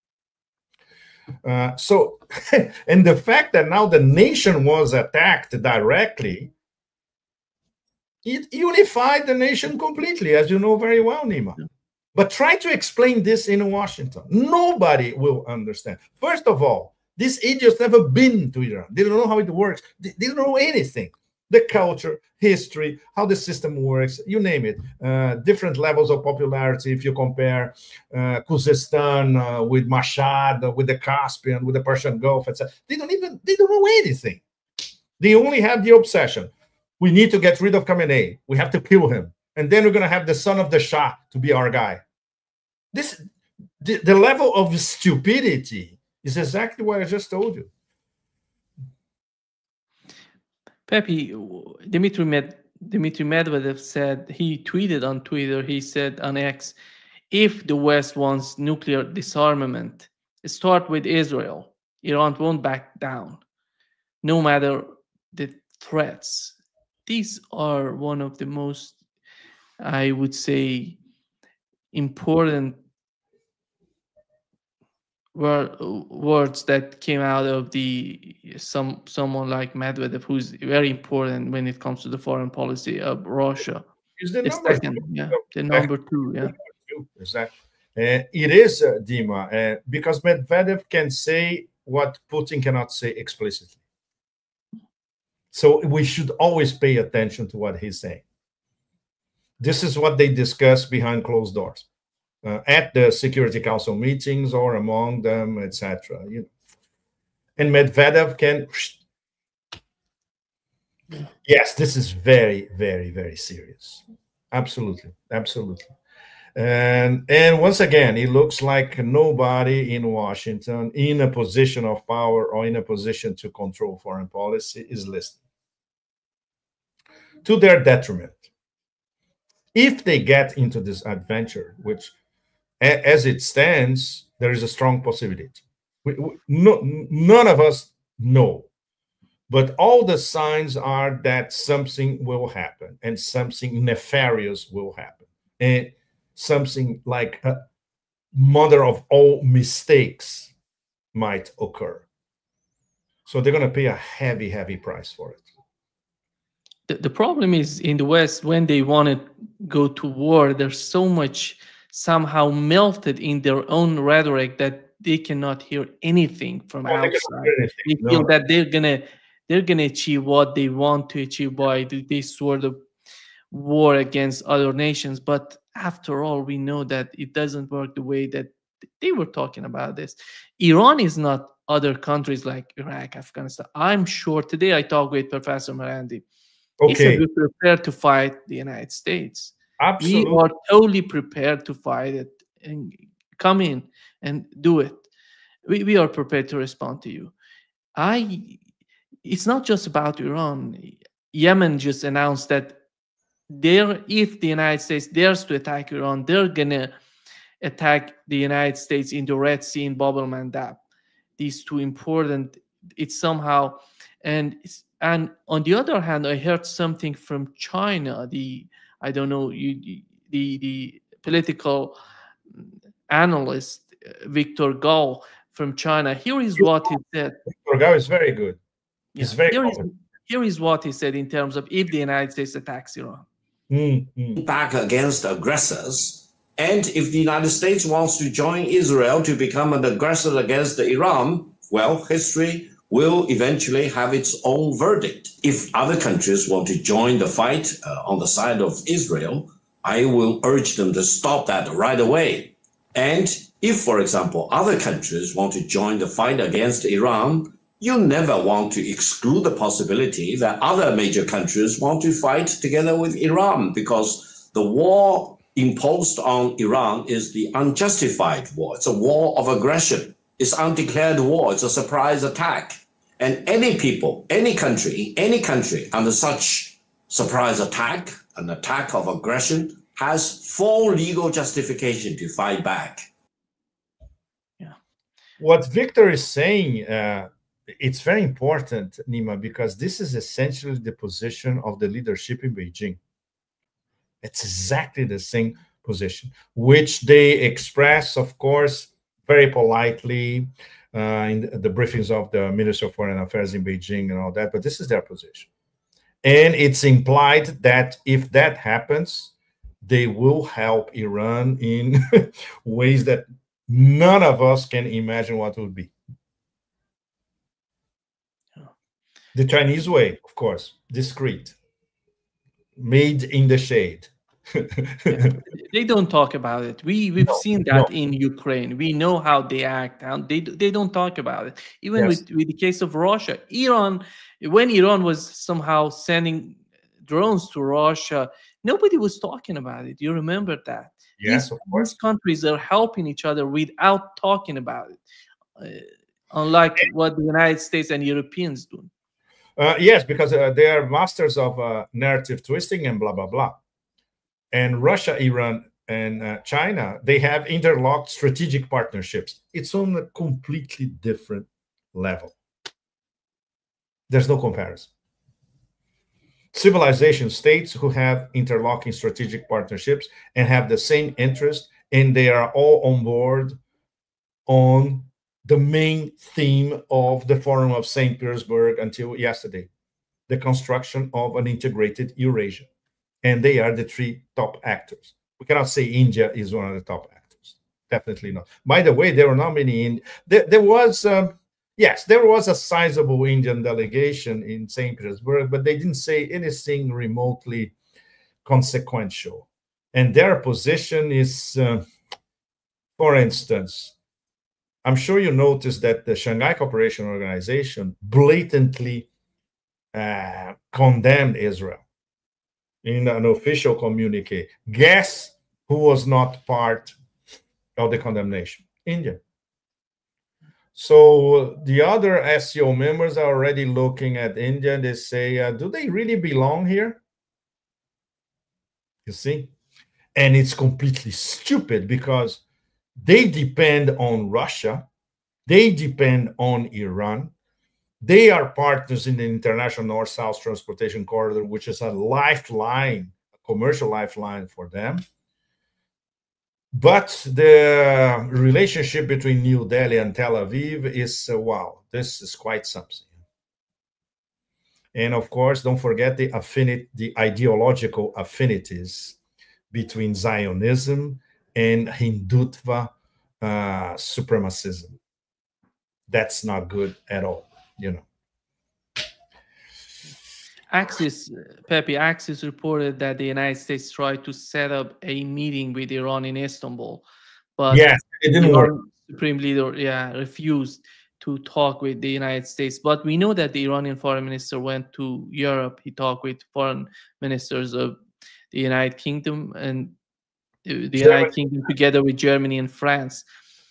Uh, so, and the fact that now the nation was attacked directly, it unified the nation completely, as you know very well, Nima. But try to explain this in Washington. Nobody will understand. First of all, these idiots never been to Iran. They don't know how it works. They, they don't know anything. The culture, history, how the system works, you name it. Uh, different levels of popularity if you compare uh, Khuzestan uh, with Mashhad, uh, with the Caspian, with the Persian Gulf, et cetera. They don't even, they don't know anything. They only have the obsession. We need to get rid of Khamenei. We have to kill him. And then we're going to have the son of the Shah to be our guy. This, the, the level of stupidity is exactly what I just told you. Pepe, Dmitry, Med, Dmitry Medvedev said, he tweeted on Twitter, he said on X, if the West wants nuclear disarmament, start with Israel. Iran won't back down, no matter the threats. These are one of the most, I would say, important word, words that came out of the some someone like Medvedev, who's very important when it comes to the foreign policy of Russia. Is the, the number second, two. yeah, the number two, yeah. Exactly. Uh, it is, uh, Dima, uh, because Medvedev can say what Putin cannot say explicitly. So we should always pay attention to what he's saying. This is what they discuss behind closed doors, uh, at the Security Council meetings or among them, et cetera. You know. And Medvedev can, yes, this is very, very, very serious. Absolutely, absolutely. And and once again, it looks like nobody in Washington in a position of power or in a position to control foreign policy is listening, to their detriment. If they get into this adventure, which as it stands, there is a strong possibility. We, we, no, none of us know, but all the signs are that something will happen and something nefarious will happen. And something like a mother of all mistakes might occur. So they're going to pay a heavy, heavy price for it. The, the problem is in the West, when they want to go to war, there's so much somehow melted in their own rhetoric that they cannot hear anything from oh, outside. They, they feel no. that they're gonna they're gonna achieve what they want to achieve by this sort of war against other nations. But after all, we know that it doesn't work the way that they were talking about this. Iran is not other countries like Iraq, Afghanistan. I'm sure today I talked with Professor Marandi. Okay. He said we're prepared to fight the United States. Absolutely. We are totally prepared to fight it and come in and do it. We, we are prepared to respond to you. I. It's not just about Iran. Yemen just announced that they're, if the United States dares to attack Iran, they're gonna attack the United States in the Red Sea in Bab el-Mandab. These two important. It's somehow, and and on the other hand, I heard something from China. The I don't know you, the the political analyst Victor Gao from China. Here is what he said. Victor Gao is very good. He's yeah, very here is, here is what he said in terms of if the United States attacks Iran. Mm-hmm. Back against aggressors, and if the United States wants to join Israel to become an aggressor against Iran, well, history will eventually have its own verdict. If other countries want to join the fight uh, on the side of Israel, I will urge them to stop that right away. And if, for example, other countries want to join the fight against Iran, you never want to exclude the possibility that other major countries want to fight together with Iran, because the war imposed on Iran is the unjustified war. It's a war of aggression. It's undeclared war. It's a surprise attack. And any people, any country, any country under such surprise attack, an attack of aggression, has full legal justification to fight back. Yeah. What Victor is saying, uh, it's very important, Nima, because this is essentially the position of the leadership in Beijing. It's exactly the same position, which they express, of course, very politely uh, in the briefings of the Minister of Foreign Affairs in Beijing and all that, but this is their position. And it's implied that if that happens, they will help Iran in ways that none of us can imagine what would be. The Chinese way, of course, discreet, made in the shade. Yeah, they don't talk about it. We we've no, seen that no. in Ukraine. We know how they act. How they they don't talk about it. Even Yes. with, with the case of Russia, Iran, when Iran was somehow sending drones to Russia, nobody was talking about it. You remember that? Yes, these, of course. These countries are helping each other without talking about it, uh, unlike what the United States and Europeans do. Uh, yes, because uh, they are masters of uh, narrative twisting and blah, blah, blah. And Russia, Iran, and uh, China, they have interlocked strategic partnerships. It's on a completely different level. There's no comparison. Civilization states who have interlocking strategic partnerships and have the same interest, and they are all on board on the main theme of the Forum of Saint Petersburg until yesterday, the construction of an integrated Eurasia. And they are the three top actors. We cannot say India is one of the top actors. Definitely not. By the way, there were not many in there, there was um, yes, there was a sizable Indian delegation in Saint Petersburg, but they didn't say anything remotely consequential. And their position is, uh, for instance, I'm sure you noticed that the Shanghai Cooperation Organization blatantly uh, condemned Israel in an official communique. Guess who was not part of the condemnation? India. So the other S C O members are already looking at India and they say, uh, do they really belong here? You see? And it's completely stupid because they depend on Russia. They depend on Iran. They are partners in the international north-south transportation corridor, which is a lifeline, a commercial lifeline for them. But the relationship between New Delhi and Tel Aviv is, uh, wow, this is quite something. And of course, don't forget the affinity, the ideological affinities between Zionism and Hindutva uh, supremacism. That's not good at all, you know. Axis, Pepe, Axis reported that the United States tried to set up a meeting with Iran in Istanbul, but yes, it didn't Iran work. Supreme Leader, yeah, refused to talk with the United States. But we know that the Iranian foreign minister went to Europe. He talked with foreign ministers of the United Kingdom and the Germany. United Kingdom together with Germany and France.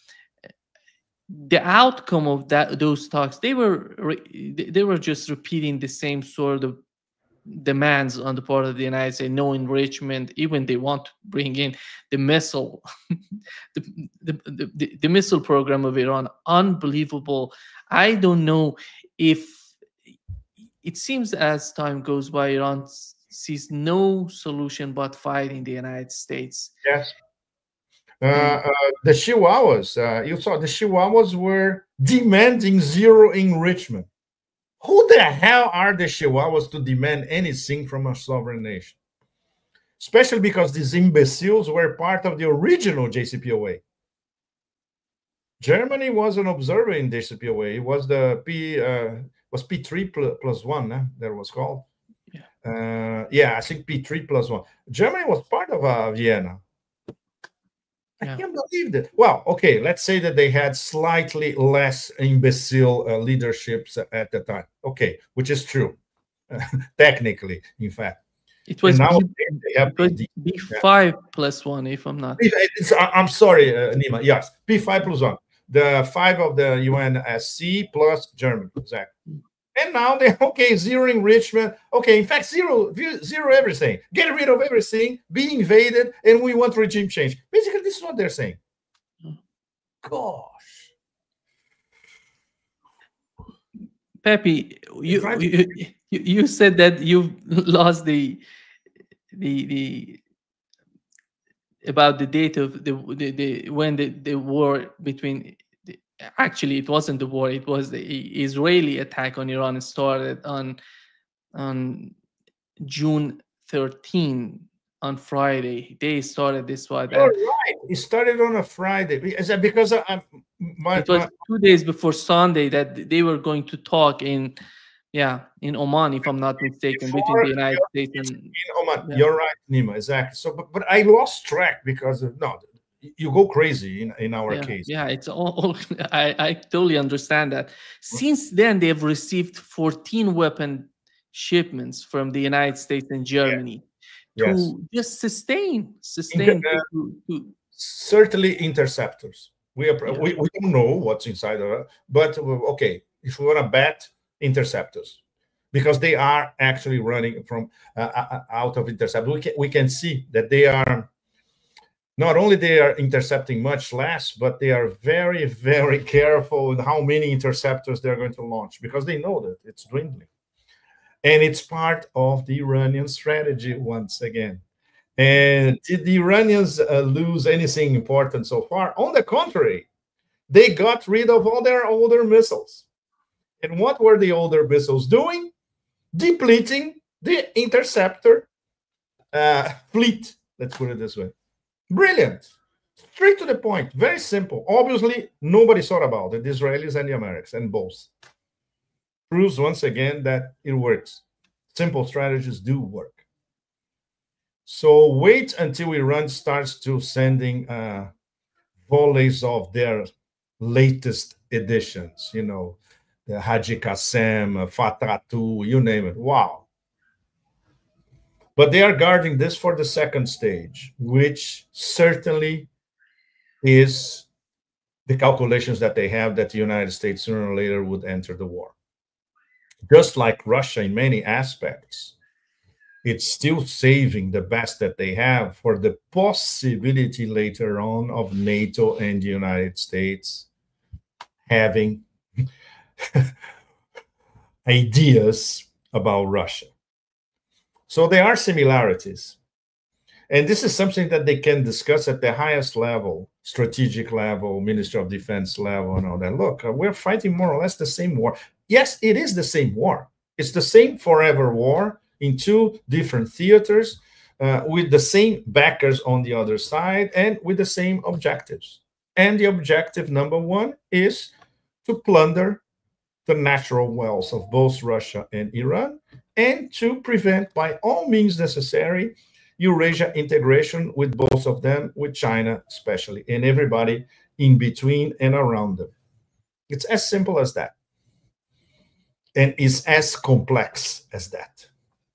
The outcome of that those talks, they were they were just repeating the same sort of demands on the part of the United States, no enrichment. Even they want to bring in the missile, the, the, the, the missile program of Iran. Unbelievable. I don't know if it seems as time goes by, Iran sees no solution but fighting the United States. Yes. Uh, uh, the Chihuahuas, uh, you saw the Chihuahuas were demanding zero enrichment. Who the hell are the Chihuahuas to demand anything from a sovereign nation? Especially because these imbeciles were part of the original J C P O A. Germany was an observer in J C P O A. It was the P uh, was P three plus, plus one, eh, that was called. Yeah. Uh, yeah, I think P three plus one. Germany was part of uh, Vienna. I yeah. can't believe that. Well, okay, let's say that they had slightly less imbecile uh, leaderships at the time. Okay, which is true, technically, in fact. It was, now B, it was B five yeah. plus one, if I'm not. It's, I'm sorry, uh, Nima. Yes, P five plus one. The five of the U N S C plus Germany, exactly. And now they're, okay, zero enrichment. Okay, in fact, zero, zero everything. Get rid of everything, be invaded, and we want regime change. Basically, this is what they're saying. Gosh. Pepe, you, you, you said that you've lost the, the, the, about the date of the, the, the when the, the war between, actually it wasn't the war, it was the Israeli attack on Iran started on on June thirteenth, on Friday. They started this war. You're right. It started on a Friday. Is that because I, my, it was my, two days before Sunday that they were going to talk in yeah in Oman, if I'm not mistaken, between the United States and in Oman. Yeah. You're right, Nima, exactly. So but, but I lost track because of, no, you go crazy in, in our yeah, case. Yeah, it's all, all I, I totally understand that. Since then, they've received fourteen weapon shipments from the United States and Germany yeah. to yes. just sustain, sustain. Inter to, to, certainly interceptors. We, are, yeah. we we don't know what's inside of it, but okay, if we want to bet, interceptors, because they are actually running from uh, out of intercept. We can we can see that they are. Not only they are intercepting much less, but they are very, very careful with how many interceptors they're going to launch because they know that it's dwindling. And it's part of the Iranian strategy once again. And did the Iranians uh, lose anything important so far? On the contrary, they got rid of all their older missiles. And what were the older missiles doing? Depleting the interceptor uh, fleet. Let's put it this way. Brilliant. Straight to the point. Very simple. Obviously, nobody thought about it, the Israelis and the Americans, and both. Proves once again that it works. Simple strategies do work. So wait until Iran starts to sending uh, volleys of their latest editions, you know, the Haji Qasem, Fatah two, you name it. Wow. But they are guarding this for the second stage, which certainly is the calculations that they have that the United States sooner or later would enter the war. Just like Russia in many aspects, it's still saving the best that they have for the possibility later on of NATO and the United States having ideas about Russia. So there are similarities. And this is something that they can discuss at the highest level, strategic level, Ministry of Defense level, and all that. Look, we're fighting more or less the same war. Yes, it is the same war. It's the same forever war in two different theaters, uh, with the same backers on the other side and with the same objectives. And the objective number one is to plunder the natural wealth of both Russia and Iran, and to prevent, by all means necessary, Eurasia integration with both of them, with China especially, and everybody in between and around them. It's as simple as that. And it's as complex as that.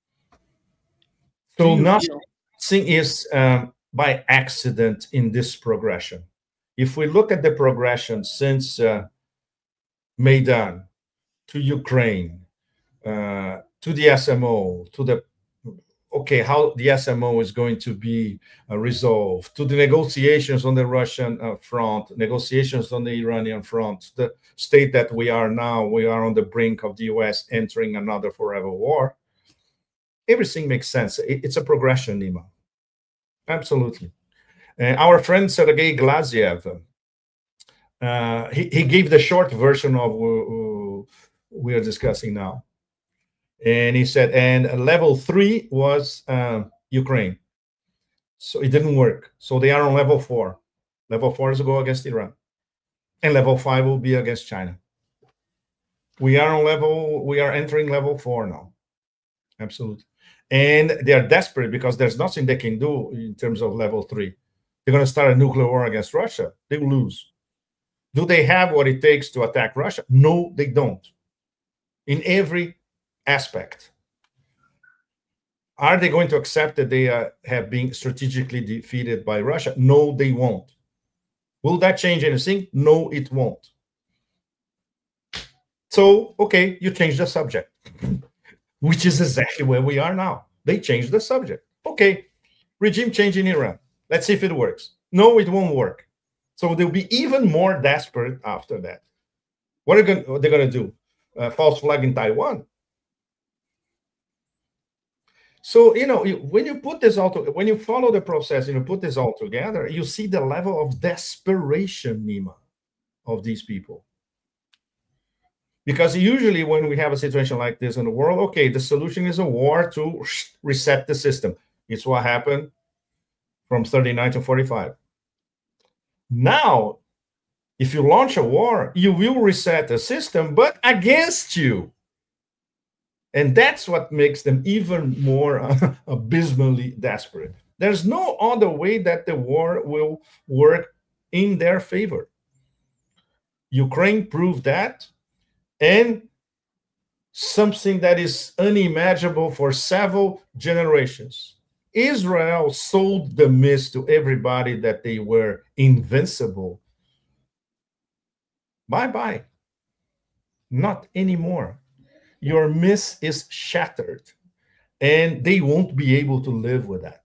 So nothing is um, by accident in this progression. If we look at the progression since uh, Maidan to Ukraine, uh, to the S M O, to the okay, how the S M O is going to be uh, resolved, to the negotiations on the Russian uh, front, negotiations on the Iranian front, the state that we are now, we are on the brink of the U S entering another forever war. Everything makes sense. It, it's a progression, Nima. Absolutely. Uh, our friend Sergei Glaziev, uh, he, he gave the short version of uh, we are discussing now. And he said, and level three was uh, Ukraine. So it didn't work. So they are on level four. Level four is to go against Iran. And level five will be against China. We are on level, we are entering level four now. Absolutely. And they are desperate because there's nothing they can do in terms of level three. They're going to start a nuclear war against Russia. They will lose. Do they have what it takes to attack Russia? No, they don't. In every aspect. Are they going to accept that they uh, have been strategically defeated by Russia? No, they won't. Will that change anything? No, it won't. So, okay, you change the subject, which is exactly where we are now. They changed the subject. Okay, regime change in Iran. Let's see if it works. No, it won't work. So they'll be even more desperate after that. What are they going to do? Uh, false flag in Taiwan? So, you know, when you put this all to, when you follow the process and you put this all together, you see the level of desperation, Nima, of these people. Because usually when we have a situation like this in the world, okay, the solution is a war to reset the system. It's what happened from thirty-nine to forty-five. Now, if you launch a war, you will reset the system, but against you. And that's what makes them even more uh, abysmally desperate. There's no other way that the war will work in their favor. Ukraine proved that, and something that is unimaginable for several generations. Israel sold the myth to everybody that they were invincible. Bye-bye. Not anymore. Your myth is shattered, and they won't be able to live with that.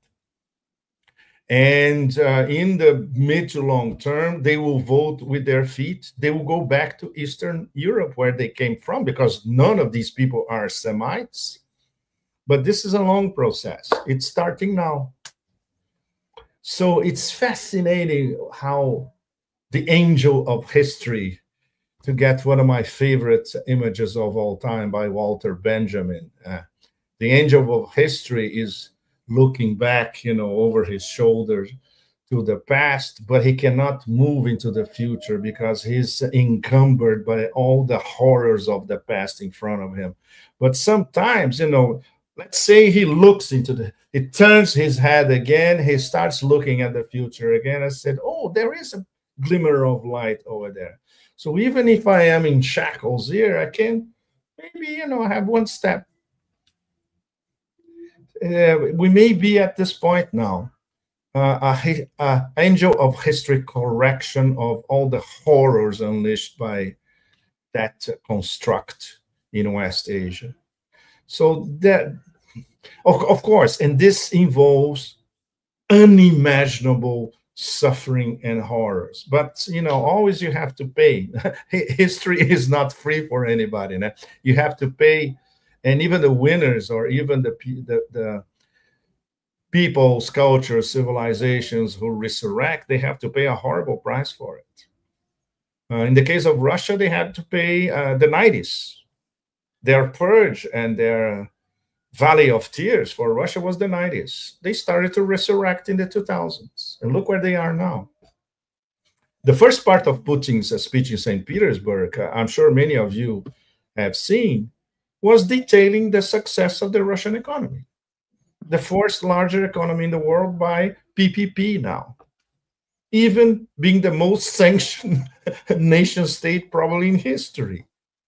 And uh, in the mid to long term, they will vote with their feet. They will go back to Eastern Europe, where they came from, because none of these people are Semites. But this is a long process. It's starting now. So it's fascinating how the angel of history, to get one of my favorite images of all time by Walter Benjamin. Uh, the angel of history is looking back, you know, over his shoulder to the past, but he cannot move into the future because he's encumbered by all the horrors of the past in front of him. But sometimes, you know, let's say he looks into the, he turns his head again, he starts looking at the future again. I said, oh, there is a glimmer of light over there. So even if I am in shackles here, I can maybe, you know, have one step. Uh, we may be at this point now, uh, a, a angel of history correction of all the horrors unleashed by that construct in West Asia. So that Of, of course, and this involves unimaginable suffering and horrors. But, you know, always you have to pay. History is not free for anybody. No? You have to pay. And even the winners, or even the, the, the peoples, cultures, civilizations who resurrect, they have to pay a horrible price for it. Uh, in the case of Russia, they had to pay uh, the nineties. Their purge and their Valley of Tears for Russia was the nineties. They started to resurrect in the two thousands. And look where they are now. The first part of Putin's speech in Saint Petersburg, uh, I'm sure many of you have seen, was detailing the success of the Russian economy. The fourth largest economy in the world by P P P now. Even being the most sanctioned nation state probably in history.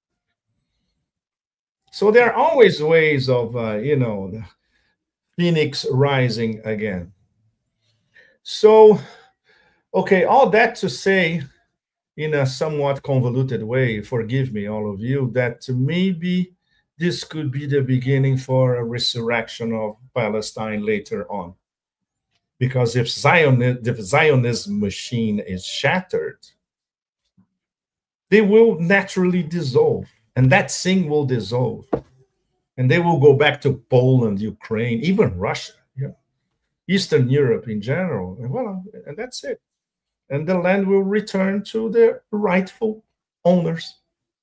So there are always ways of, uh, you know, the phoenix rising again. So, okay, all that to say, in a somewhat convoluted way, forgive me, all of you, that maybe this could be the beginning for a resurrection of Palestine later on. Because if Zion, the Zionist machine is shattered, they will naturally dissolve. And that thing will dissolve. And they will go back to Poland, Ukraine, even Russia, you know, Eastern Europe in general. And well, and that's it. And the land will return to their rightful owners.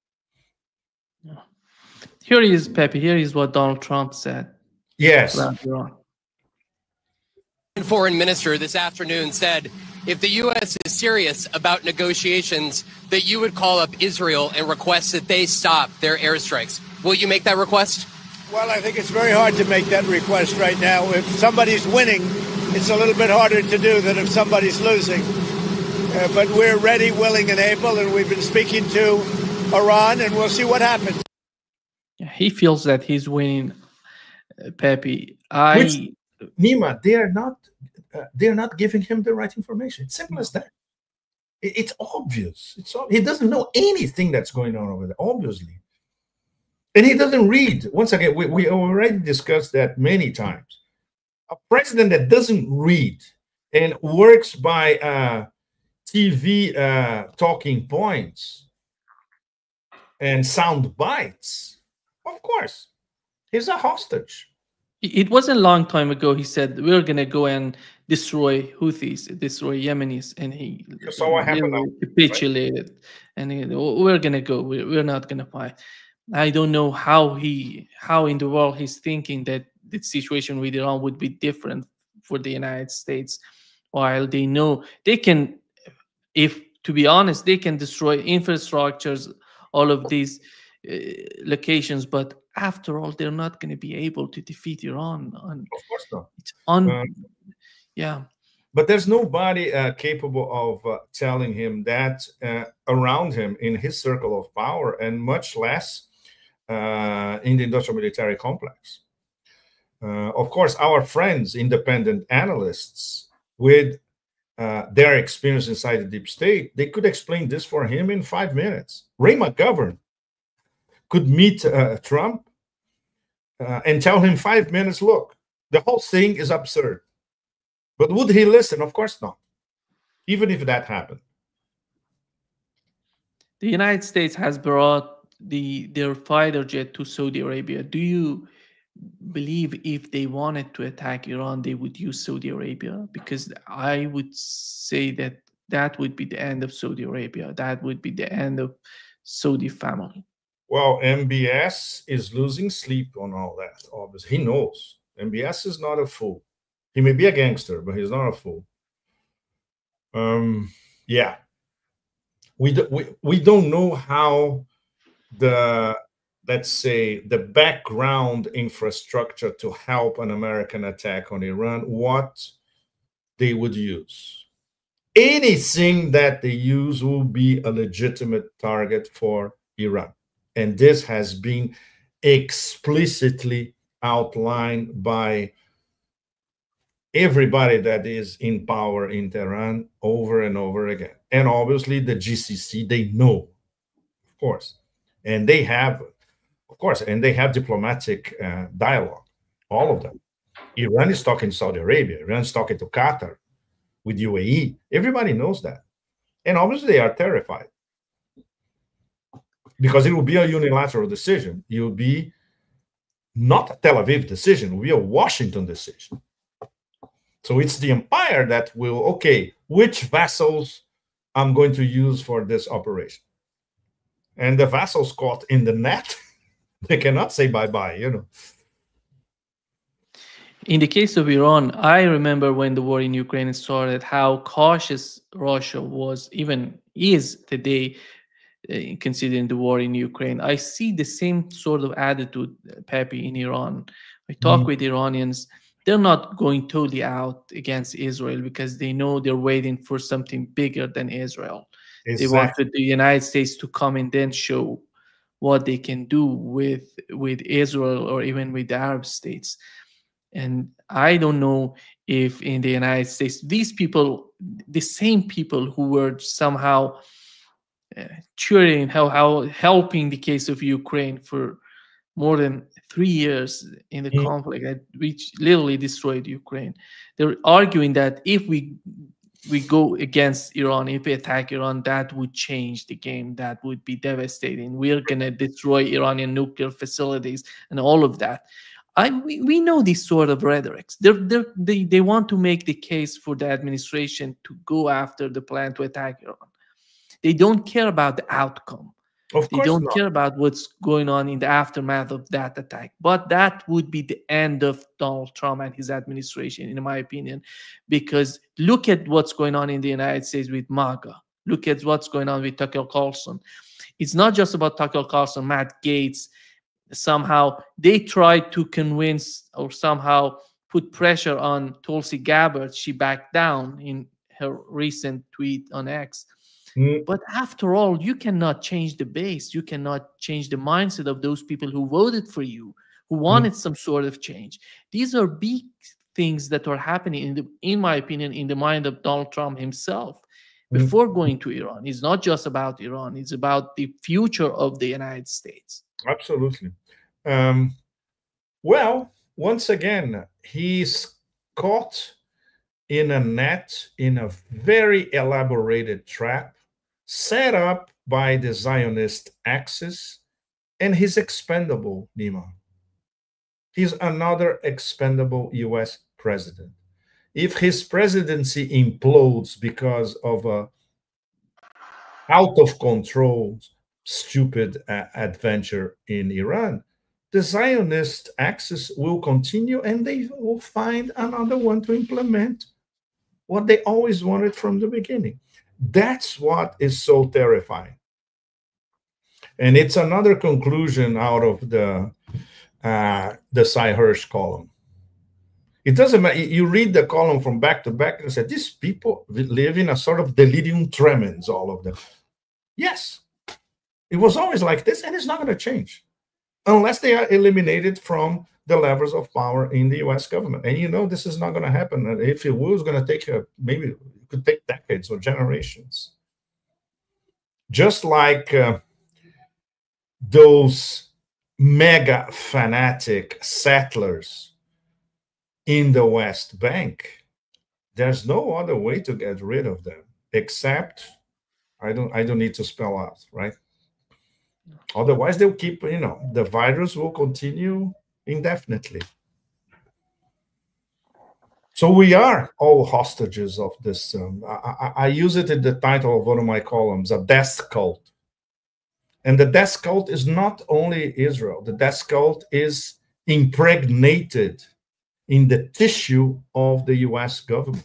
Here is, Pepe, here is what Donald Trump said. Yes. Foreign minister this afternoon said if the U S is serious about negotiations, that you would call up Israel and request that they stop their airstrikes. Will you make that request? Well, I think it's very hard to make that request right now. If somebody's winning, it's a little bit harder to do than if somebody's losing. Uh, but we're ready, willing, and able, and we've been speaking to Iran, and we'll see what happens. He feels that he's winning, uh, Pepe. I... Which, Nima, they are not uh, they are not giving him the right information. It's simple as that. It, it's obvious. It's he doesn't know anything that's going on over there, obviously. And he doesn't read. Once again, we, we already discussed that many times. A president that doesn't read and works by uh, T V uh, talking points and sound bites, of course, he's a hostage. It wasn't a long time ago he said we're gonna go and destroy Houthis, destroy Yemenis, and he so what happened now, capitulated, right? And he, we're gonna go. We're, we're not gonna fight. I don't know how he, how in the world he's thinking that the situation with Iran would be different for the United States, while they know they can, if to be honest, they can destroy infrastructures, all of these uh, locations, but after all, they're not going to be able to defeat Iran. On, of course not. It's un um, yeah. But there's nobody uh, capable of uh, telling him that uh, around him in his circle of power, and much less uh, in the industrial military complex. Uh, of course, our friends, independent analysts, with uh, their experience inside the deep state, they could explain this for him in five minutes. Ray McGovern could meet uh, Trump uh, and tell him five minutes, look, the whole thing is absurd. But would he listen? Of course not, even if that happened. The United States has brought the their fighter jet to Saudi Arabia. Do you believe if they wanted to attack Iran, they would use Saudi Arabia? Because I would say that that would be the end of Saudi Arabia. That would be the end of Saudi family. Well, M B S is losing sleep on all that, obviously. He knows. M B S is not a fool. He may be a gangster, but he's not a fool. Um, yeah. We, do, we, we don't know how the, let's say, the background infrastructure to help an American attack on Iran, what they would use. Anything that they use will be a legitimate target for Iran. And this has been explicitly outlined by everybody that is in power in Tehran over and over again. And obviously the G C C, they know, of course. And they have, of course, and they have diplomatic uh, dialogue all of them. Iran is talking to Saudi Arabia. Iran is talking to Qatar, with U A E. Everybody knows that. And obviously they are terrified because it will be a unilateral decision. It will be not a Tel Aviv decision. It will be a Washington decision. So it's the empire that will, okay, which vessels I'm going to use for this operation. And the vessels caught in the net, they cannot say bye-bye, you know. In the case of Iran, I remember when the war in Ukraine started, how cautious Russia was, even is today, uh, considering the war in Ukraine. I see the same sort of attitude, Pepe, in Iran. I talk mm. with Iranians. They're not going totally out against Israel because they know they're waiting for something bigger than Israel. Exactly. They want the United States to come and then show what they can do with, with Israel or even with the Arab states. And I don't know if in the United States, these people, the same people who were somehow uh, cheering, how, how helping the case of Ukraine for more than three years in the mm. conflict, which literally destroyed Ukraine. They're arguing that if we we go against Iran, if we attack Iran, that would change the game. That would be devastating. We're going to destroy Iranian nuclear facilities and all of that. I, we, we know these sort of rhetorics. They're, they're, they they want to make the case for the administration to go after the plan to attack Iran. They don't care about the outcome. Of they don't not. care about what's going on in the aftermath of that attack. But that would be the end of Donald Trump and his administration, in my opinion, because look at what's going on in the United States with MAGA. Look at what's going on with Tucker Carlson. It's not just about Tucker Carlson, Matt Gaetz. Somehow they tried to convince or somehow put pressure on Tulsi Gabbard. She backed down in her recent tweet on X. Mm. But after all, you cannot change the base. You cannot change the mindset of those people who voted for you, who wanted mm. some sort of change. These are big things that are happening, in, the, in my opinion, in the mind of Donald Trump himself mm. before going to Iran. It's not just about Iran. It's about the future of the United States. Absolutely. Um, well, once again, he's caught in a net, in a very elaborated trap set up by the Zionist axis, and he's expendable, Nima. He's another expendable U S president. If his presidency implodes because of a out of control, stupid uh, adventure in Iran, the Zionist axis will continue and they will find another one to implement what they always wanted from the beginning. That's what is so terrifying. And it's another conclusion out of the uh, the Sy Hersh column. It doesn't matter. You read the column from back to back and say, these people live in a sort of delirium tremens, all of them. Yes, it was always like this, and it's not going to change unless they are eliminated from the levels of power in the U S government. And you know this is not going to happen. And if it was going to take a, maybe it could take decades or generations. Just like uh, those mega fanatic settlers in the West Bank, there's no other way to get rid of them except I don't I don't need to spell out, right? Otherwise, they'll keep, you know, the virus will continue indefinitely. So we are all hostages of this. Um, I, I, I use it in the title of one of my columns, a death cult. And the death cult is not only Israel. The death cult is impregnated in the tissue of the U S government.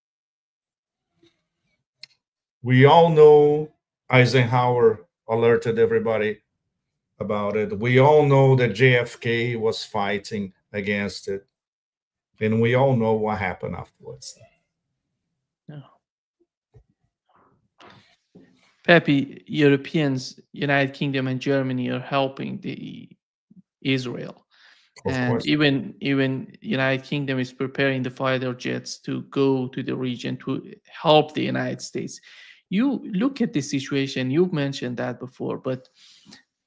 We all know Eisenhower alerted everybody about it. We all know that J F K was fighting against it. And we all know what happened afterwards. No. Pepe, Europeans, United Kingdom and Germany are helping the Israel. Of and course. even even United Kingdom is preparing the fighter jets to go to the region to help the United States. You look at the situation, you've mentioned that before, but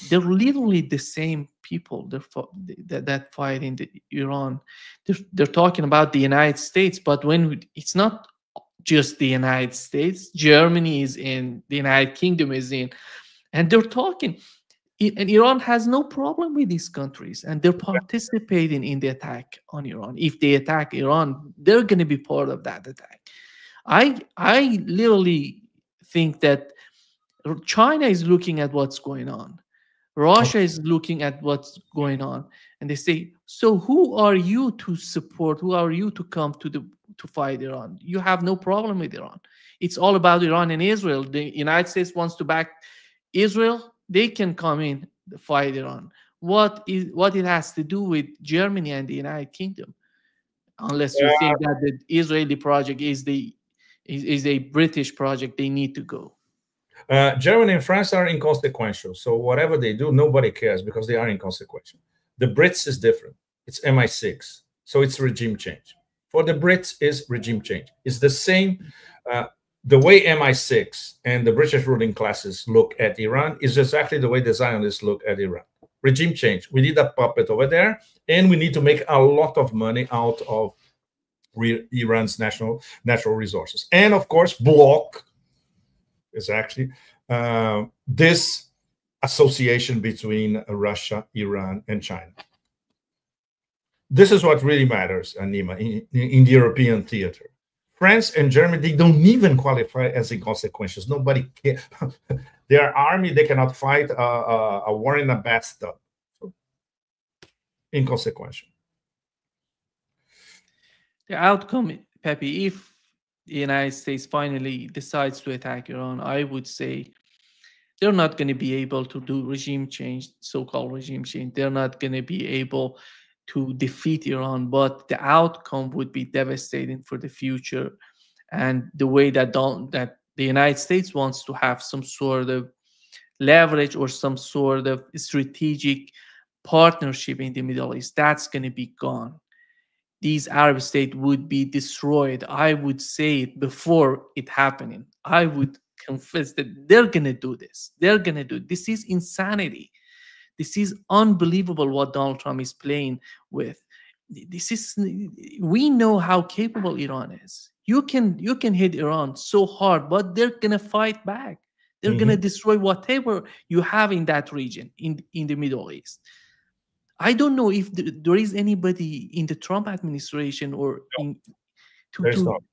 they're literally the same people they're that, that fight in the Iran. They're, they're talking about the United States, but when we, it's not just the United States, Germany is in, the United Kingdom is in, and they're talking. And Iran has no problem with these countries, and they're participating in the attack on Iran. If they attack Iran, they're going to be part of that attack. I I literally think that China is looking at what's going on. Russia is looking at what's going on, and they say, so who are you to support? Who are you to come to the to fight Iran? You have no problem with Iran. It's all about Iran and Israel. The United States wants to back Israel. They can come in to fight Iran. What is what it has to do with Germany and the United Kingdom? Unless you Yeah. think that the Israeli project is the is, is a British project, they need to go. Uh, Germany and France are inconsequential. So whatever they do, nobody cares because they are inconsequential. The Brits is different. It's M I six. So it's regime change. For the Brits is regime change. It's the same. Uh, the way M I six and the British ruling classes look at Iran is exactly the way the Zionists look at Iran. Regime change. We need a puppet over there, and we need to make a lot of money out of re Iran's national natural resources. And of course, block is actually uh, this association between Russia, Iran, and China. This is what really matters, Nima, in, in the European theater. France and Germany, they don't even qualify as inconsequentials. Nobody cares. Their army, they cannot fight a, a, a war in a bathtub. So, inconsequential. The outcome, Pepe, if the United States finally decides to attack Iran, I would say they're not going to be able to do regime change, so-called regime change. They're not going to be able to defeat Iran, but the outcome would be devastating for the future. And the way that don't, that the United States wants to have some sort of leverage or some sort of strategic partnership in the Middle East, that's going to be gone. These Arab states would be destroyed. I would say it before it happening. I would confess that they're going to do this. They're going to do it. This is insanity. This is unbelievable what Donald Trump is playing with. This is, we know how capable Iran is. You can you can hit Iran so hard, but they're going to fight back. They're mm-hmm. going to destroy whatever you have in that region, in, in the Middle East. I don't know if th there is anybody in the Trump administration or no, in to, there's to not.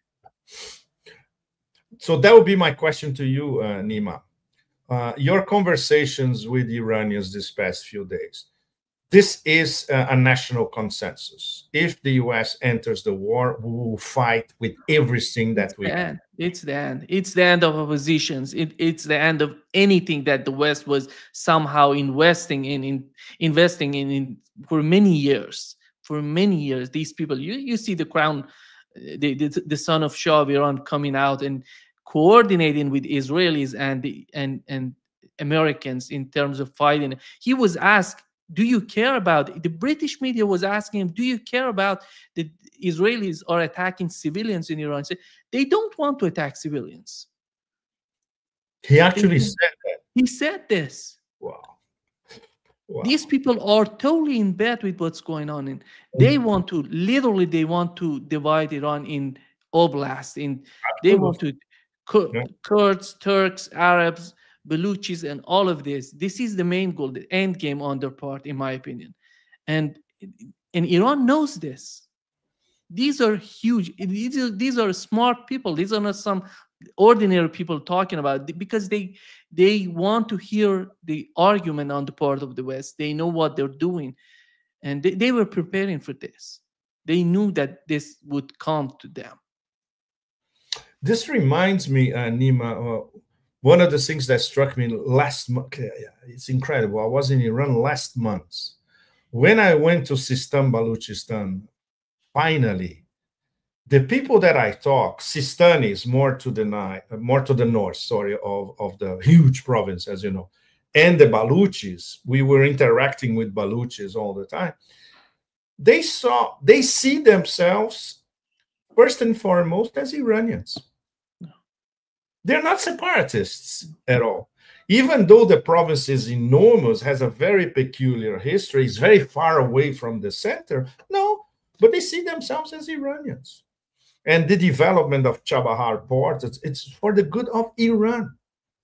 So that would be my question to you, uh, Nima. Uh, your conversations with the Iranians this past few days. This is uh, a national consensus. If the U S enters the war, we will fight with everything that we have. It's the end. It's the end of oppositions. It, it's the end of anything that the West was somehow investing in, in investing in, in for many years. For many years, these people. You you see the crown, the the, the son of Shah of Iran coming out and coordinating with Israelis and the and and Americans in terms of fighting. He was asked, do you care about it? The British media was asking him, do you care about the Israelis are attacking civilians in Iran? So they don't want to attack civilians. He actually they, said that. He said this. Wow. Wow. These people are totally in bed with what's going on. And they want to, literally, they want to divide Iran in oblasts. In, they want to, yeah. Kurds, Turks, Arabs, Baluchis, and all of this. This is the main goal, the end game on their part, in my opinion. And, and Iran knows this. These are huge. These are, these are smart people. These are not some ordinary people talking about it, because they they want to hear the argument on the part of the West. They know what they're doing. And they, they were preparing for this. They knew that this would come to them. This reminds me, uh, Nima, uh, one of the things that struck me last month, it's incredible. I was in Iran last month. When I went to Sistan, Baluchistan, finally, the people that I talk, Sistani is more to the night, more to the north, sorry, of, of the huge province, as you know. And the Baluchis, we were interacting with Baluchis all the time. They saw, they see themselves, first and foremost, as Iranians. They're not separatists at all. even though the province is enormous, has a very peculiar history, is very far away from the center. No, but they see themselves as Iranians. And the development of Chabahar port, it's, it's for the good of Iran.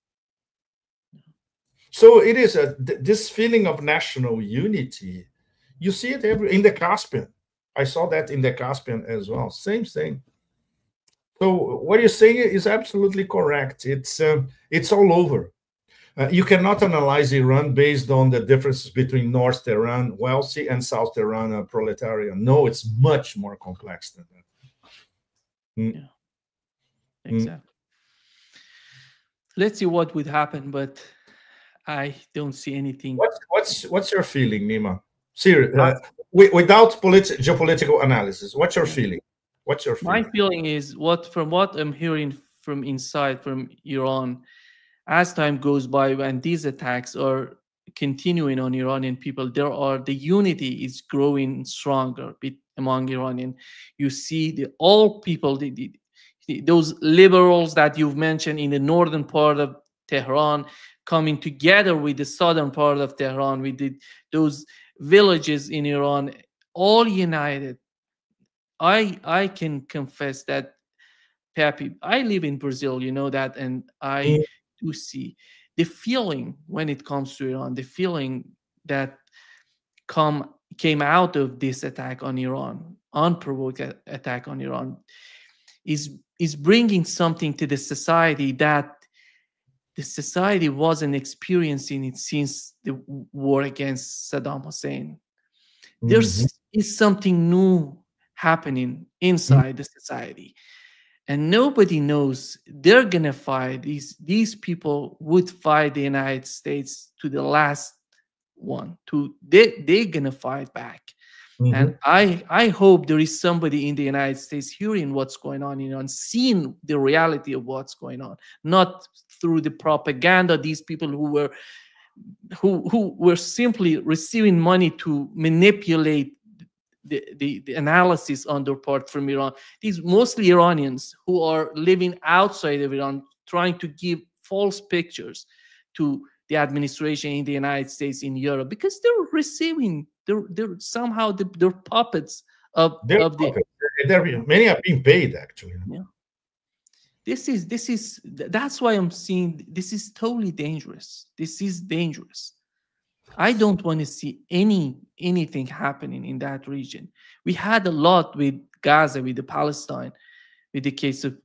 So it is a, this feeling of national unity. You see it every, in the Caspian. I saw that in the Caspian as well. Same thing. So what you're saying is absolutely correct. It's um, it's all over. Uh, you cannot analyze Iran based on the differences between North Tehran, wealthy, and South Tehran, uh, proletarian. No, it's much more complex than that. Mm. Yeah, exactly. Mm. Let's see what would happen, but I don't see anything. What's what's what's your feeling, Nima? Seriously, uh, without politi- geopolitical analysis, what's your feeling? What's your feeling? My feeling is what from what I'm hearing from inside from Iran, as time goes by, when these attacks are continuing on Iranian people, there are the unity is growing stronger among Iranian. You see the all people, the, the, the, those liberals that you've mentioned in the northern part of Tehran, coming together with the southern part of Tehran, with the, those villages in Iran, all united. I I can confess that, Pepe, I live in Brazil, you know that, and I mm. do see the feeling when it comes to Iran, the feeling that come came out of this attack on Iran, unprovoked attack on Iran, is is bringing something to the society that the society wasn't experiencing it since the war against Saddam Hussein. Mm-hmm. There's is something new happening inside mm-hmm. the society, and nobody knows. They're gonna fight these these people would fight the United States to the last one. To they they're gonna fight back. Mm-hmm. And I I hope there is somebody in the United States hearing what's going on in Iran, seeing the reality of what's going on, not through the propaganda. These people who were who who were simply receiving money to manipulate the, the, the analysis on their part from Iran. These mostly Iranians who are living outside of Iran, trying to give false pictures to the administration in the United States, in Europe, because they're receiving, they're, they're somehow the, they're puppets of, they're of the... puppets. They're, many are being paid, actually. Yeah. This is, this is, that's why I'm seeing, this is totally dangerous. This is dangerous. I don't want to see any anything happening in that region. We had a lot with Gaza, with the Palestine, with the case of,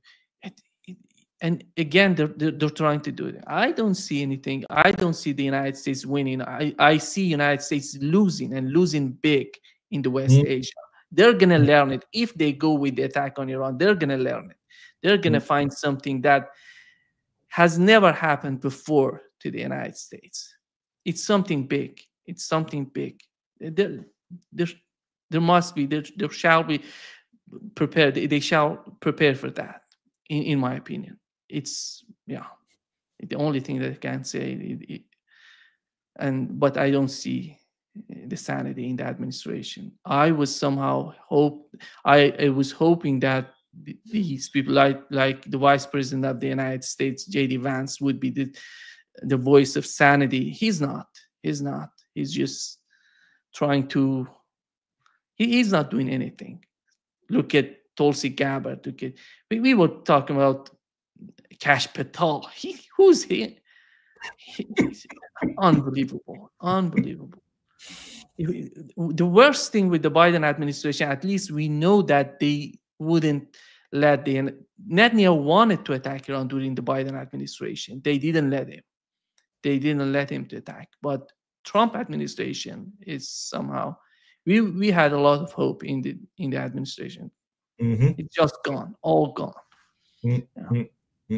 and again, they're, they're, they're trying to do it. I don't see anything. I don't see the United States winning. I, I see United States losing, and losing big in the West mm. Asia. They're going to learn it. If they go with the attack on Iran, they're going to learn it. They're going to mm. find something that has never happened before to the United States. It's something big. It's something big. There, there, there must be, there, there shall be prepared. They shall prepare for that, in, in my opinion. It's, yeah, the only thing that I can say. It, it, and but I don't see the sanity in the administration. I was somehow hope. I, I was hoping that these people, like like the Vice President of the United States, J D Vance, would be the the voice of sanity. He's not. He's not. He's just trying to. He, he's not doing anything. Look at Tulsi Gabbard. Look at, we, we were talking about Kash Patel. He, who's he? he unbelievable. Unbelievable. The worst thing with the Biden administration, at least we know that they wouldn't let the Netanyahu wanted to attack Iran during the Biden administration. They didn't let him. They didn't let him to attack. But Trump administration is somehow, we we had a lot of hope in the in the administration. Mm-hmm. It's just gone, all gone. Mm-hmm. Yeah.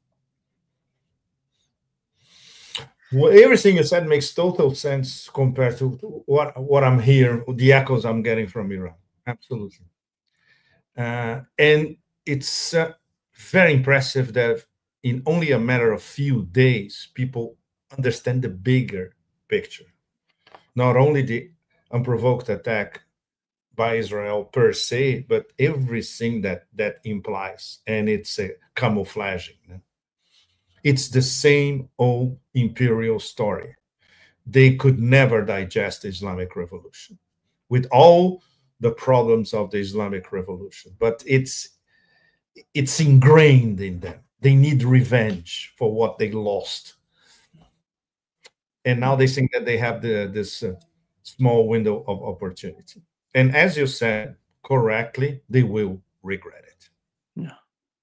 Well, everything you said makes total sense compared to what what I'm hearing, the echoes I'm getting from Iran. Absolutely, uh, and it's uh, very impressive that in only a matter of few days, people understand the bigger picture, not only the unprovoked attack by Israel per se, but everything that that implies, and it's a camouflaging. It's the same old imperial story. They could never digest the Islamic Revolution with all the problems of the Islamic Revolution, but it's it's ingrained in them. They need revenge for what they lost, and now they think that they have the this uh, small window of opportunity. And as you said correctly, they will regret it. Yeah.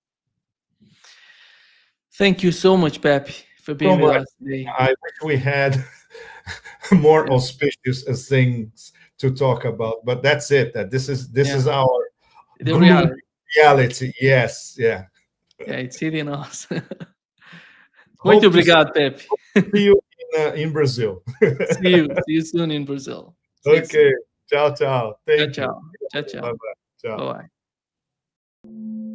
Thank you so much, Pepe, for being So with much. us today. I wish we had more Yeah. auspicious uh, things to talk about, but that's it. That this is this Yeah. is our The group reality. reality. Yes, yeah. Yeah, it's hitting us. Hope Muito to obrigado, Pepe. see you in, uh, in Brazil. See you. See you soon in Brazil. See you soon. Okay. Ciao, ciao. Thank Ciao, you. ciao. Ciao, ciao. Bye-bye. Ciao. Bye-bye.